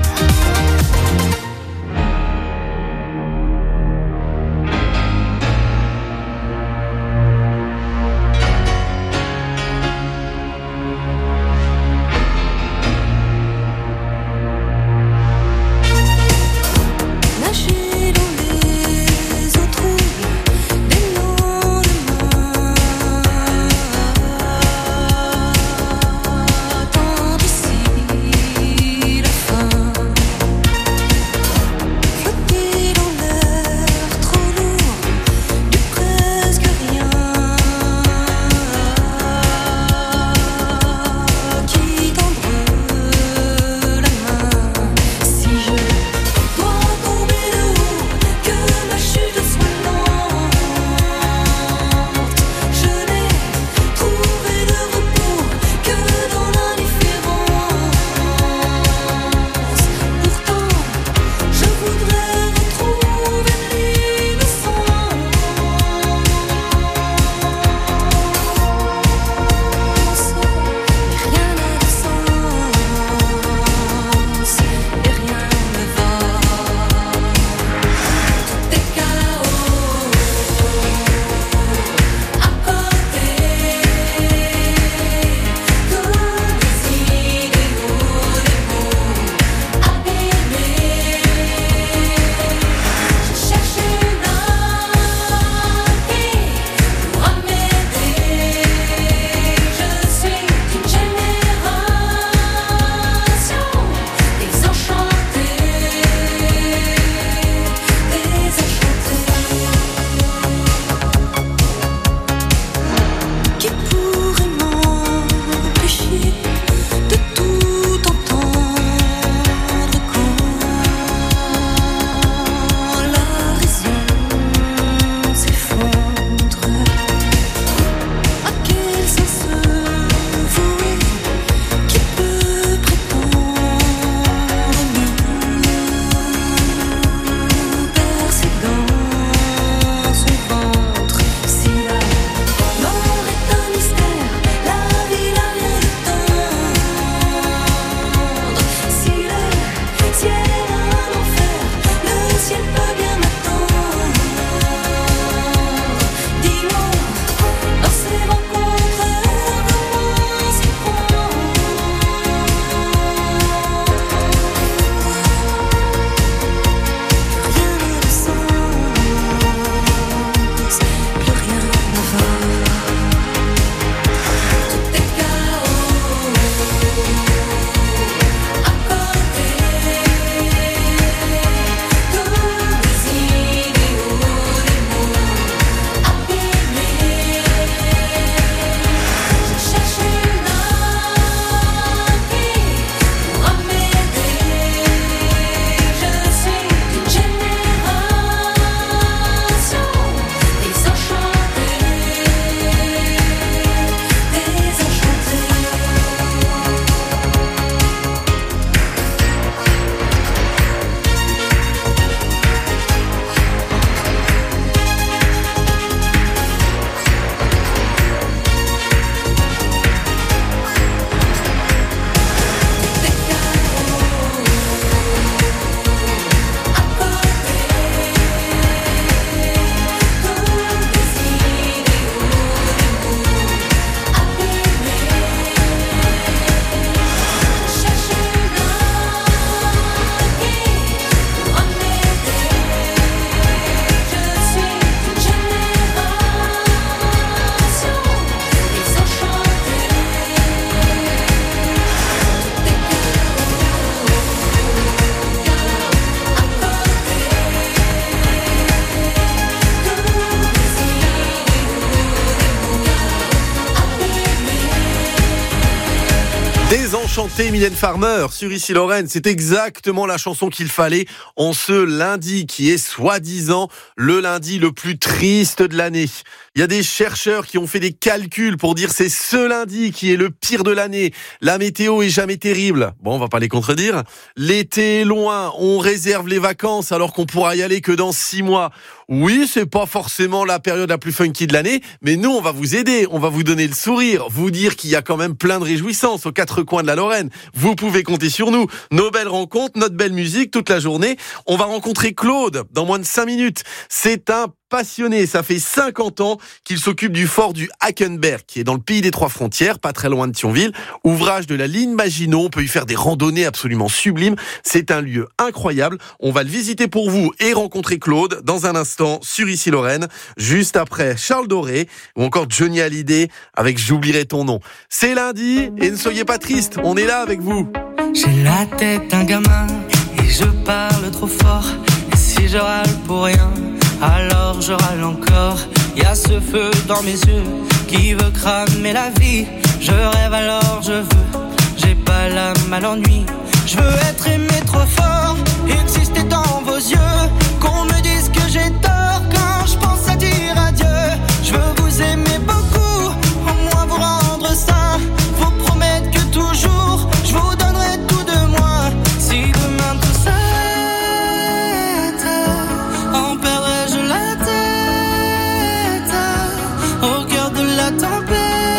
chanté Mylène Farmer sur Ici Lorraine. C'est exactement la chanson qu'il fallait en ce lundi qui est soi-disant le lundi le plus triste de l'année. Il y a des chercheurs qui ont fait des calculs pour dire c'est ce lundi qui est le pire de l'année. La météo est jamais terrible. Bon, on va pas les contredire. L'été est loin. On réserve les vacances alors qu'on pourra y aller que dans six mois. Oui, c'est pas forcément la période la plus funky de l'année, mais nous, on va vous aider. On va vous donner le sourire, vous dire qu'il y a quand même plein de réjouissances aux quatre coins de la Lorraine. Vous pouvez compter sur nous. Nos belles rencontres, notre belle musique toute la journée. On va rencontrer Claude dans moins de cinq minutes. C'est un passionné, ça fait cinquante ans qu'il s'occupe du fort du Hackenberg, qui est dans le pays des Trois Frontières, pas très loin de Thionville. Ouvrage de la ligne Maginot, on peut y faire des randonnées absolument sublimes. C'est un lieu incroyable. On va le visiter pour vous et rencontrer Claude dans un instant sur Ici Lorraine, juste après Charles Doré ou encore Johnny Hallyday avec J'oublierai ton nom. C'est lundi et ne soyez pas tristes, on est là avec vous. J'ai la tête d'un gamin et je parle trop fort. Et si je râle pour rien, alors je râle encore. Y a ce feu dans mes yeux qui veut cramer la vie. Je rêve alors je veux, j'ai pas l'âme à l'ennui. Je veux être aimé trop fort, exister dans vos yeux. Qu'on me dise que j'ai tort quand je pense à dire adieu. Je veux vous aimer beaucoup, au moins vous rendre ça. Vous promettre que toujours je vous donnerai tout de moi. Si demain tout s'arrête, en perdrai-je la tête au cœur de la tempête.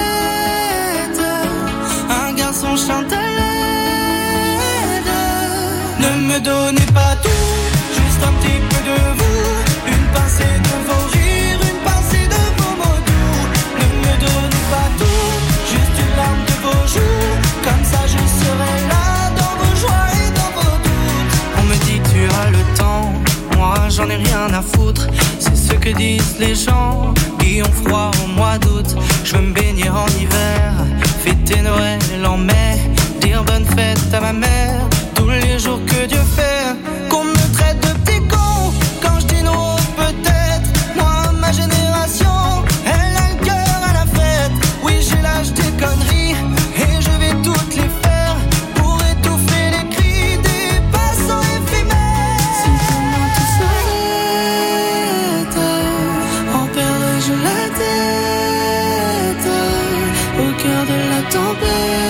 Un garçon chante à l'aide. Ne me donnez pas tout, juste un petit peu de vous. Une pincée de vos rires, une pincée de vos mots doux. Ne me donnez pas tout, juste une larme de vos joues. Comme ça je serai là dans vos joies et dans vos doutes. On me dit tu as le temps, moi j'en ai rien à foutre. C'est ce que disent les gens qui ont froid au mois d'août. Je veux me baigner en hiver, fêter Noël en mai, dire bonne fête à ma mère tous les jours que Dieu fait. Qu'on me traite de petit con quand je dis non, peut-être. Moi, ma génération, elle a le cœur à la fête. Oui, j'ai l'âge des conneries et je vais toutes les faire pour étouffer les cris des passants éphémères. Si demain tout s'arrête, en perdrai-je la tête au cœur de la tempête.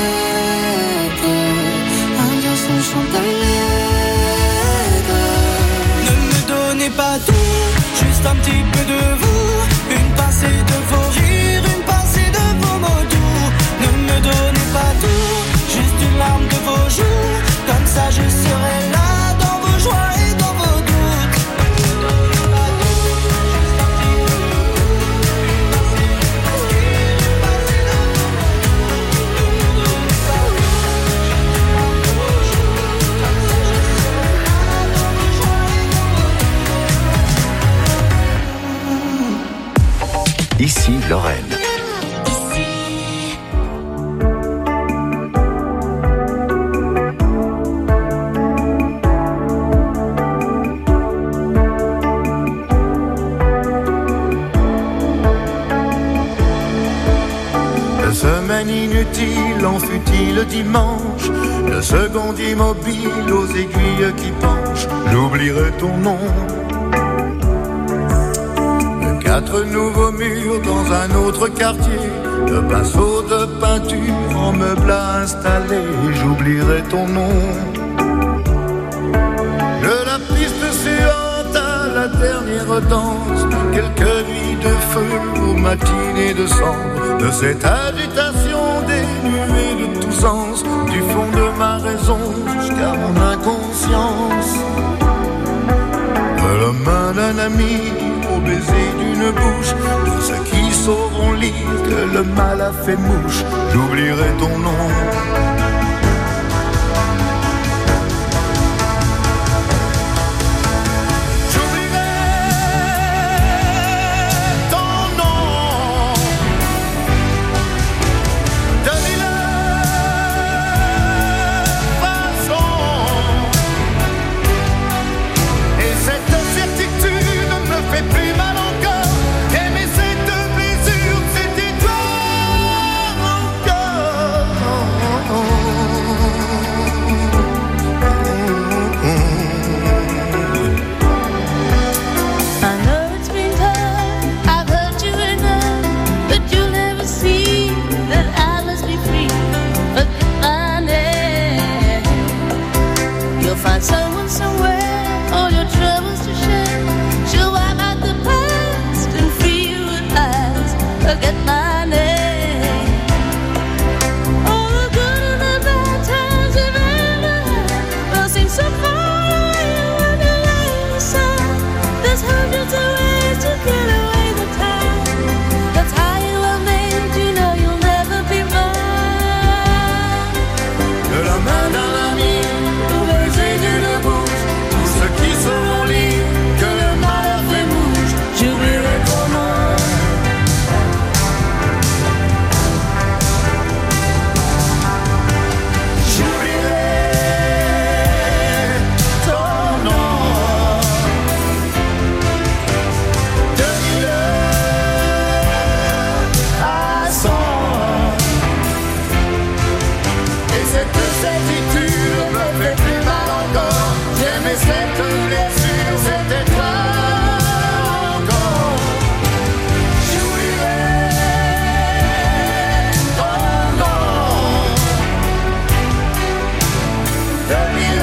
Un garçon chante à l'aide. Ne me donnez pas tout, juste un petit peu de vous. Une pincée de vos rires, une pincée de vos mots doux. Ne me donnez pas tout, juste une larme de vos joues. Comme ça je serai là dans vos joies et dans vos doutes. Ne me donnez pas tout, juste un petit peu de vous. Une pincée de vos rires, une pincée de vos mots doux. Ne me donnez pas tout, juste une larme de vos joues. Comme ça je serai là dans vos joies et dans vos doutes. Ici Lorraine. De semaine inutile en fut-il dimanche, de seconde immobile aux aiguilles qui penchent, j'oublierai ton nom. De quatre nouveaux murs dans un autre quartier, de pinceaux de peinture en meubles à installer, j'oublierai ton nom. De la piste suivante à la dernière danse, de quelques nuits de feu aux matinées de cendre, de cette agitation dénuée de tout sens, du fond de ma raison jusqu'à mon inconscience. De la main d'un ami au baiser d'une bouche, pour ceux qui sauront lire que le mal a fait mouche, j'oublierai ton nom. Oh certitude me fait plus mal encore. J'aimais cette blessure, c'était toi encore. J'oublierai ton nom. De mille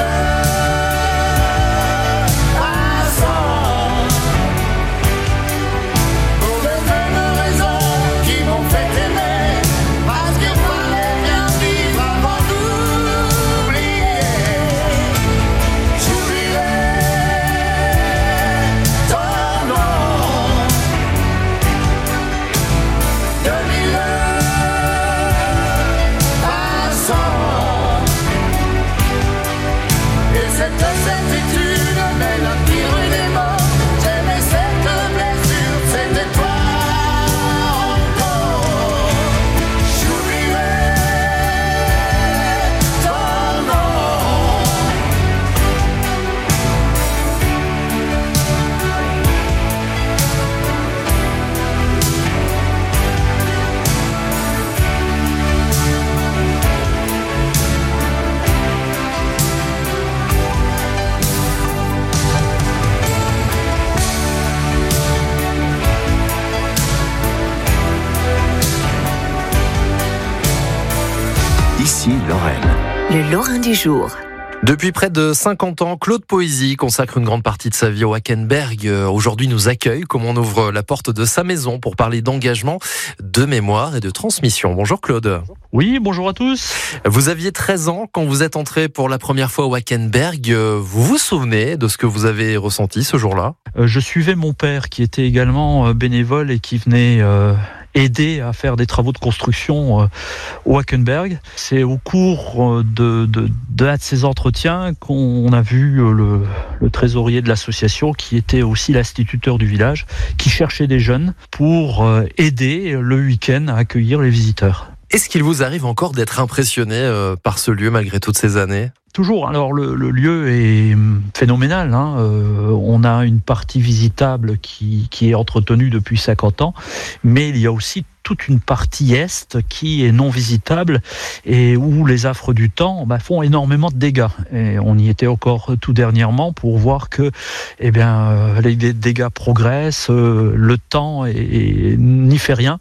façons, pour les mêmes raisons qui m'ont fait aimer, parce qu'il fallait bien vivre avant d'oublier. J'oublierai ton nom. De mille façons. Et cette certitude m'est la pire des morts. J'aimais cette blessure, c'était toi encore. J'oublierai ton nom. Ici Lorraine. Le Lorrain du jour. Depuis près de cinquante ans, Claude Poésy consacre une grande partie de sa vie au Wackenberg. Aujourd'hui nous accueille comme on ouvre la porte de sa maison pour parler d'engagement, de mémoire et de transmission. Bonjour Claude. Oui, bonjour à tous. Vous aviez treize ans quand vous êtes entré pour la première fois au Wackenberg. Vous vous souvenez de ce que vous avez ressenti ce jour-là ? Euh, je suivais mon père qui était également euh, bénévole et qui venait euh, aider à faire des travaux de construction euh, au Wackenberg. C'est au cours euh, de, de, de, de ces entretiens qu'on a vu euh, le, le trésorier de l'association qui était aussi l'instituteur du village, qui cherchait des jeunes pour euh, aider le week-end à accueillir les visiteurs. Est-ce qu'il vous arrive encore d'être impressionné euh, par ce lieu malgré toutes ces années ? Toujours. Alors le, le lieu est phénoménal. Hein. Euh, on a une partie visitable qui, qui est entretenue depuis cinquante ans, mais il y a aussi toute une partie est qui est non visitable et où les affres du temps bah, font énormément de dégâts. Et on y était encore tout dernièrement pour voir que eh bien, euh, les dégâts progressent, euh, le temps est, est, n'y fait rien.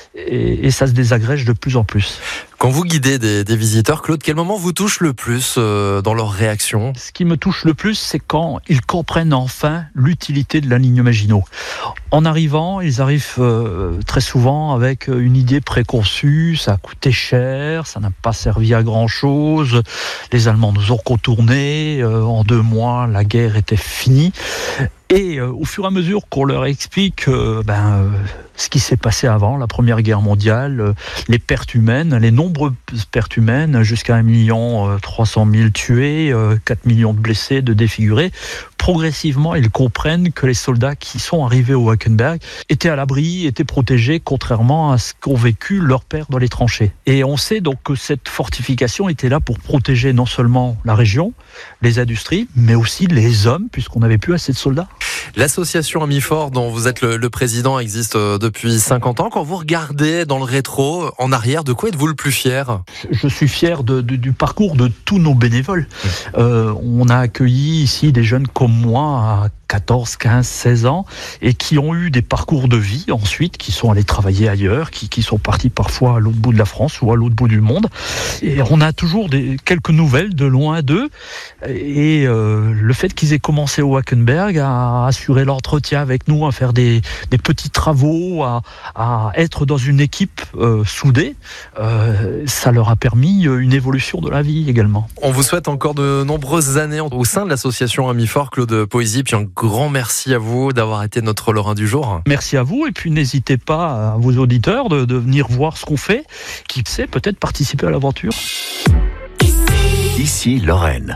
Et, et ça se désagrège de plus en plus. Quand vous guidez des, des visiteurs, Claude, quel moment vous touche le plus euh, dans leur réaction ? Ce qui me touche le plus, c'est quand ils comprennent enfin l'utilité de la ligne Maginot. En arrivant, ils arrivent euh, très souvent avec une idée préconçue, ça a coûté cher, ça n'a pas servi à grand-chose, les Allemands nous ont contournés, euh, en deux mois, la guerre était finie. Et euh, au fur et à mesure qu'on leur explique euh, ben, euh, ce qui s'est passé avant la Première Guerre mondiale, euh, les pertes humaines, les nombreuses pertes humaines, jusqu'à un million trois cent mille tués, euh, quatre millions de blessés, de défigurés, progressivement ils comprennent que les soldats qui sont arrivés au Wackenberg étaient à l'abri, étaient protégés, contrairement à ce qu'ont vécu leurs pères dans les tranchées. Et on sait donc que cette fortification était là pour protéger non seulement la région, les industries, mais aussi les hommes, puisqu'on n'avait plus assez de soldats. L'association Amis Forts, dont vous êtes le, le président, existe depuis cinquante ans. Quand vous regardez dans le rétro, en arrière, de quoi êtes-vous le plus fier ? Je suis fier de, de, du parcours de tous nos bénévoles. Euh, on a accueilli ici des jeunes comme moi à quatorze, quinze, seize ans et qui ont eu des parcours de vie ensuite, qui sont allés travailler ailleurs, qui, qui sont partis parfois à l'autre bout de la France ou à l'autre bout du monde. Et on a toujours des, quelques nouvelles de loin d'eux. Et euh, le fait qu'ils aient commencé au Wackenberg à assurer l'entretien avec nous, à faire des, des petits travaux, à, à être dans une équipe euh, soudée, euh, ça leur a permis une évolution de la vie également. On vous souhaite encore de nombreuses années au sein de l'association Amis Forts, Claude Poésy, puis un grand merci à vous d'avoir été notre Lorrain du jour. Merci à vous et puis n'hésitez pas à vos auditeurs de, de venir voir ce qu'on fait, qui sait peut-être participer à l'aventure. Ici Lorraine.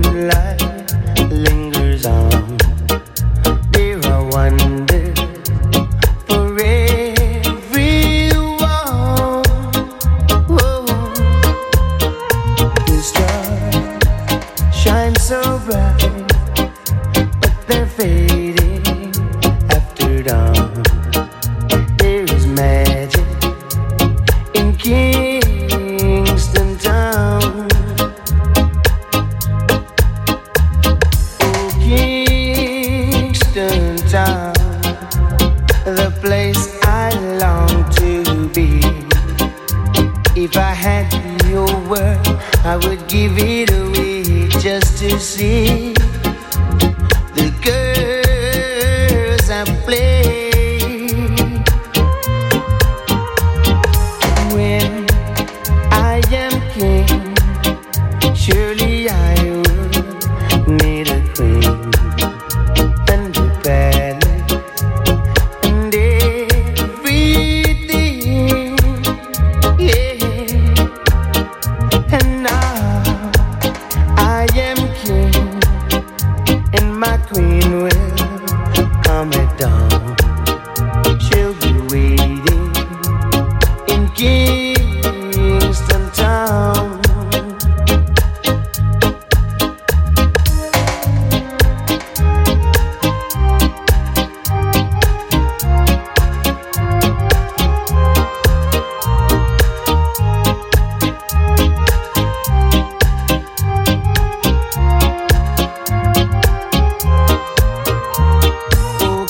Lingers on. There are wonders word on. There is magic in Kingston Town. Oh, Kingston Town, the place I long to be. If I had your word, I would give it away just to see the girls I play. When I am king, surely I would need a queen and a palace and everything, yeah. And now I am king, and my queen will come at dawn. She'll be waiting in Kingston Town. Oh,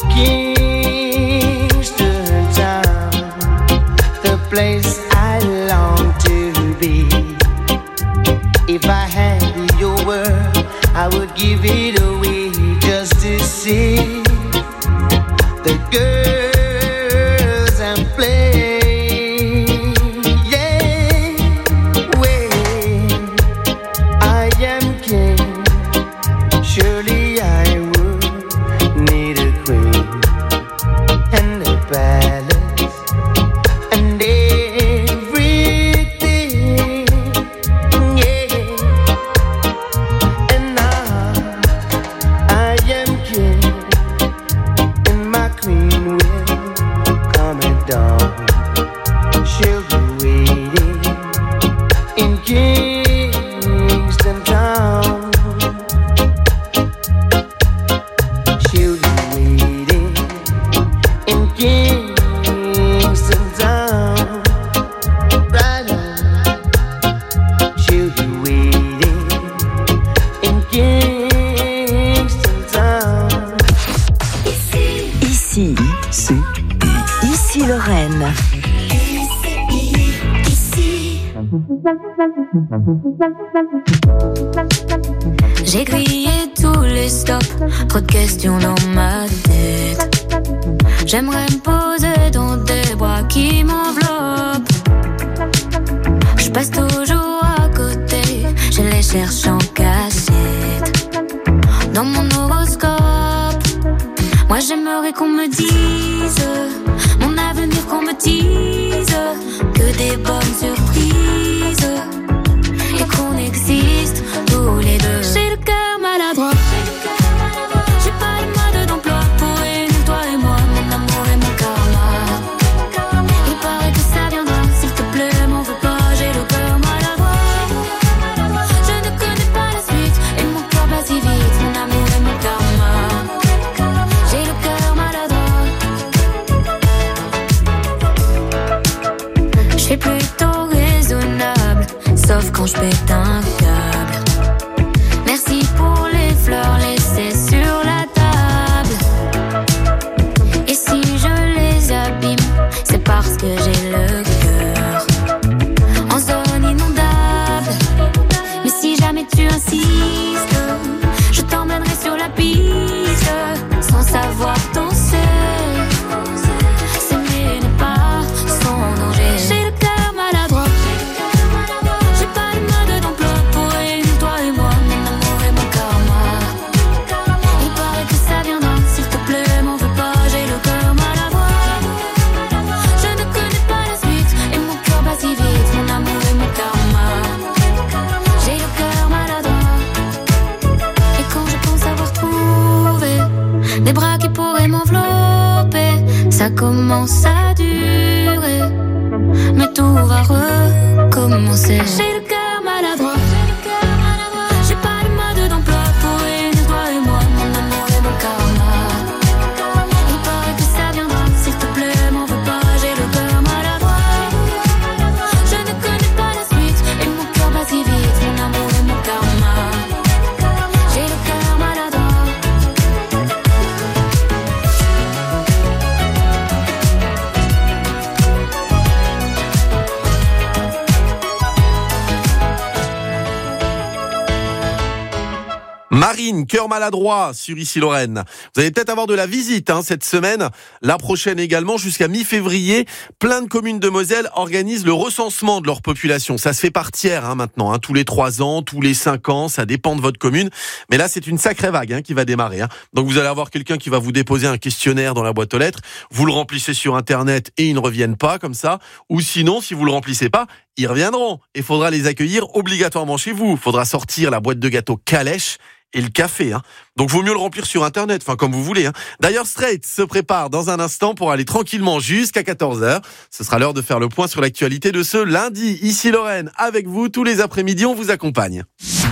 Kingston Town, the place I long to be. If I had your word, I would give it away just to see the girls and play. Yeah, when I am king, surely I would need a queen and a palace and everything, yeah. And now I am king, and my queen will come at dawn. She'll be waiting in Kingston Town. She'll be waiting in Kingston Town. Right on. She'll be waiting in Kingston Town. Ici, ici, ici Lorraine. J'ai grillé tous les stops, trop de questions dans ma tête. J'aimerais me poser dans des bras qui m'enveloppent. Je passe toujours à côté, je les cherche en cachette. Dans mon horoscope, moi j'aimerais qu'on me dise mon avenir, qu'on me dise que des bonnes surprises et qu'on existe tous les deux. J'ai le cœur maladroit, j'ai pas le mode d'emploi pour réunir toi et moi, mon amour et mon karma. Il paraît que ça viendra, s'il te plaît, m'en veux pas, j'ai le cœur maladroit. Je ne connais pas la suite et mon cœur bat si vite, mon amour et mon karma. J'ai le cœur maladroit. Je suis plutôt raisonnable, sauf quand je pète un câble. Merci pour les fleurs laissées sur la table. Et si je les abîme, c'est parce que j'ai le cœur en zone inondable. Mais si jamais tu insistes, je t'emmènerai sur la piste sans savoir danser. S'aimer n'est pas sans danger. J'ai le cœur maladroit, j'ai pas le mode d'emploi pour réunir toi et moi, mon amour et mon karma. Il paraît que ça viendra, s'il te plaît, m'en veux pas, j'ai le cœur maladroit. Je ne connais pas la suite et mon cœur bat si vite, mon amour et mon karma. J'ai le cœur maladroit. Et quand je pense avoir trouvé des bras qui pourraient m'envelopper, ça commence à durer, mais tout va recommencer. J'ai le cœur maladroit, j'ai pas le mode d'emploi pour réunir toi et moi, mon amour et mon karma. Il paraît que ça Halloween, cœur maladroit sur Issy-Lorraine. Vous allez peut-être avoir de la visite hein, cette semaine, la prochaine également, jusqu'à mi-février. Plein de communes de Moselle organisent le recensement de leur population. Ça se fait par tiers hein, maintenant, hein, tous les trois ans, tous les cinq ans, ça dépend de votre commune. Mais là, c'est une sacrée vague hein, qui va démarrer. Hein. Donc vous allez avoir quelqu'un qui va vous déposer un questionnaire dans la boîte aux lettres. Vous le remplissez sur Internet et ils ne reviennent pas comme ça. Ou sinon, si vous le remplissez pas, ils reviendront. Il faudra les accueillir obligatoirement chez vous. Il faudra sortir la boîte de gâteaux calèche et le café. Hein. Donc, vaut mieux le remplir sur Internet, enfin comme vous voulez. Hein. D'ailleurs, Straight se prépare dans un instant pour aller tranquillement jusqu'à quatorze heures. Ce sera l'heure de faire le point sur l'actualité de ce lundi. Issy-Lorraine, avec vous, tous les après-midi, on vous accompagne.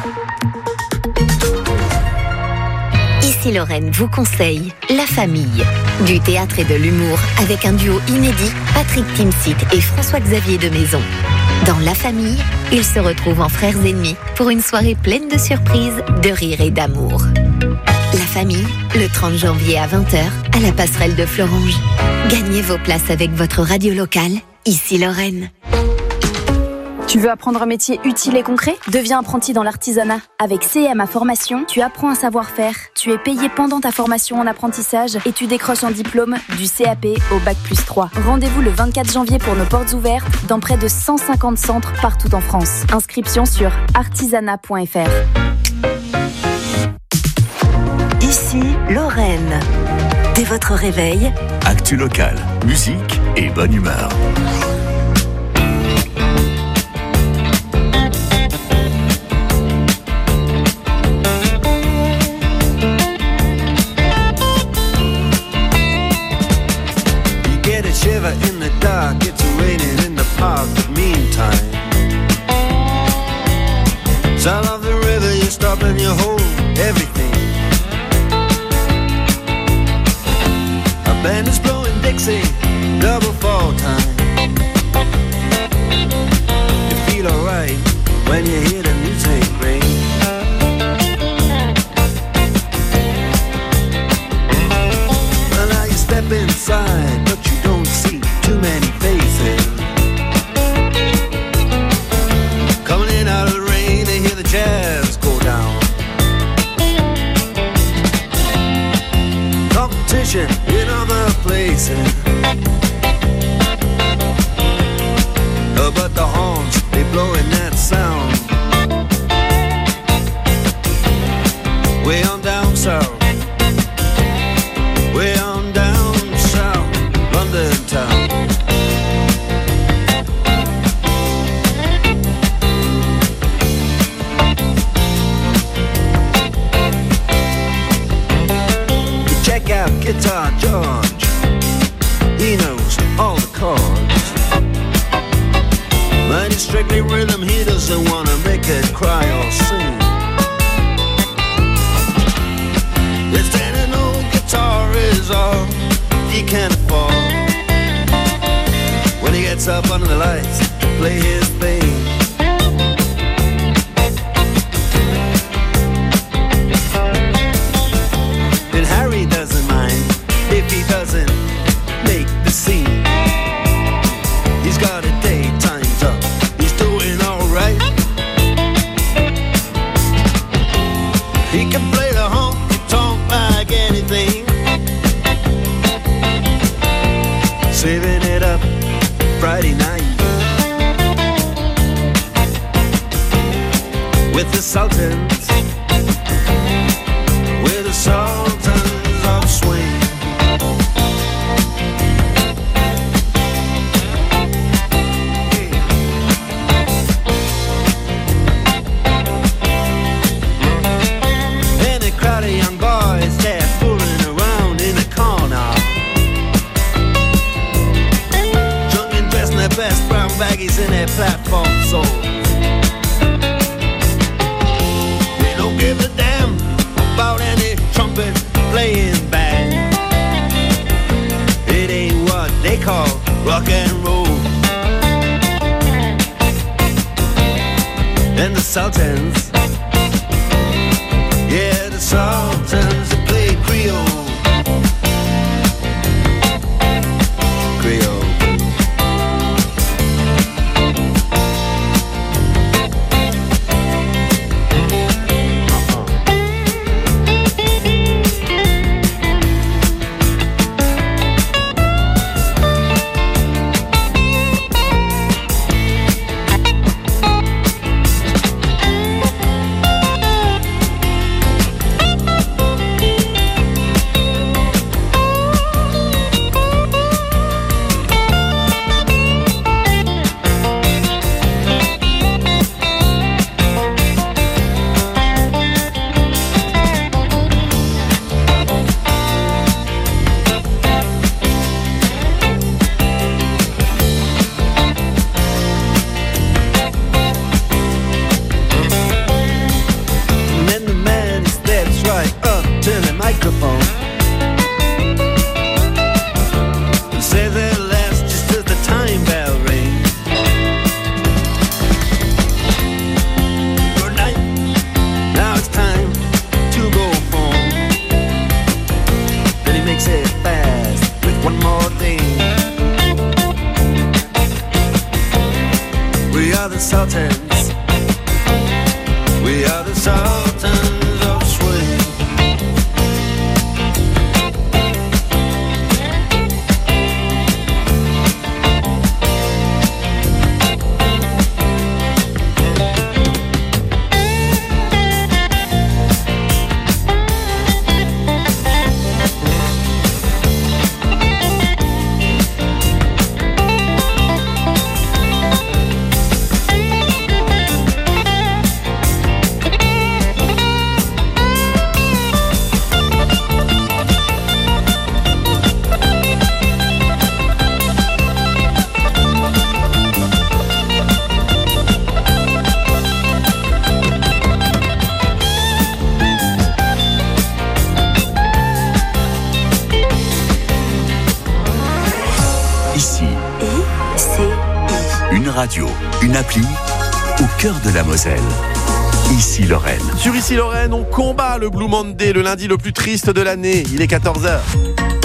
Issy-Lorraine vous conseille La Famille. Du théâtre et de l'humour avec un duo inédit, Patrick Timsit et François-Xavier de Maison. Dans La Famille, ils se retrouvent en frères ennemis pour une soirée pleine de surprises, de rire et d'amour. La Famille, le trente janvier à vingt heures, à la passerelle de Florange. Gagnez vos places avec votre radio locale, Issy-Lorraine. Tu veux apprendre un métier utile et concret ? Deviens apprenti dans l'artisanat. Avec C M A Formation, tu apprends un savoir-faire, tu es payé pendant ta formation en apprentissage et tu décroches un diplôme du C A P au bac plus trois. Rendez-vous le vingt-quatre janvier pour nos portes ouvertes dans près de cent cinquante centres partout en France. Inscription sur artisanat point f r. Ici, Lorraine. Dès votre réveil, actu local, musique et bonne humeur. Shiver in the dark, it's raining in the park, but meantime sound of the river, you stop and you hold everything. A band is blowing Dixie, double fall time. You feel alright when you hear the music ring. Well, now you step inside, but you don't see too many faces. Coming in out of the rain, they hear the jazz go down. Competition in other places. Oh, but the horns, they blowing that sound. Way on down south. Way on down south, London town. You check out Guitar George, he knows all the chords. But it's strictly rhythm, he doesn't wanna make it cry or sing. It's that an old guitar is all he can afford when he gets up under the lights to play his thing. And Harry doesn't mind if he doesn't make the scene. He's got a day time's up, he's doing alright. He can play the honky-tonk like anything, saving it up Friday night with the Sultans, with the Sultans of Swing. And a crowd of young boys, they're fooling around in the corner, drunk and dressed in their best brown baggies in their platform soles. They don't give a damn about any trumpet playing band. It ain't what they call rock and roll. And the Sultans, yeah, the Sultans that play Creole. Creole. are the Sultans. We are the Sultans of Swing. Radio, une appli au cœur de la Moselle. Ici Lorraine. Sur Ici Lorraine, on combat le Blue Monday, le lundi le plus triste de l'année. Il est quatorze heures.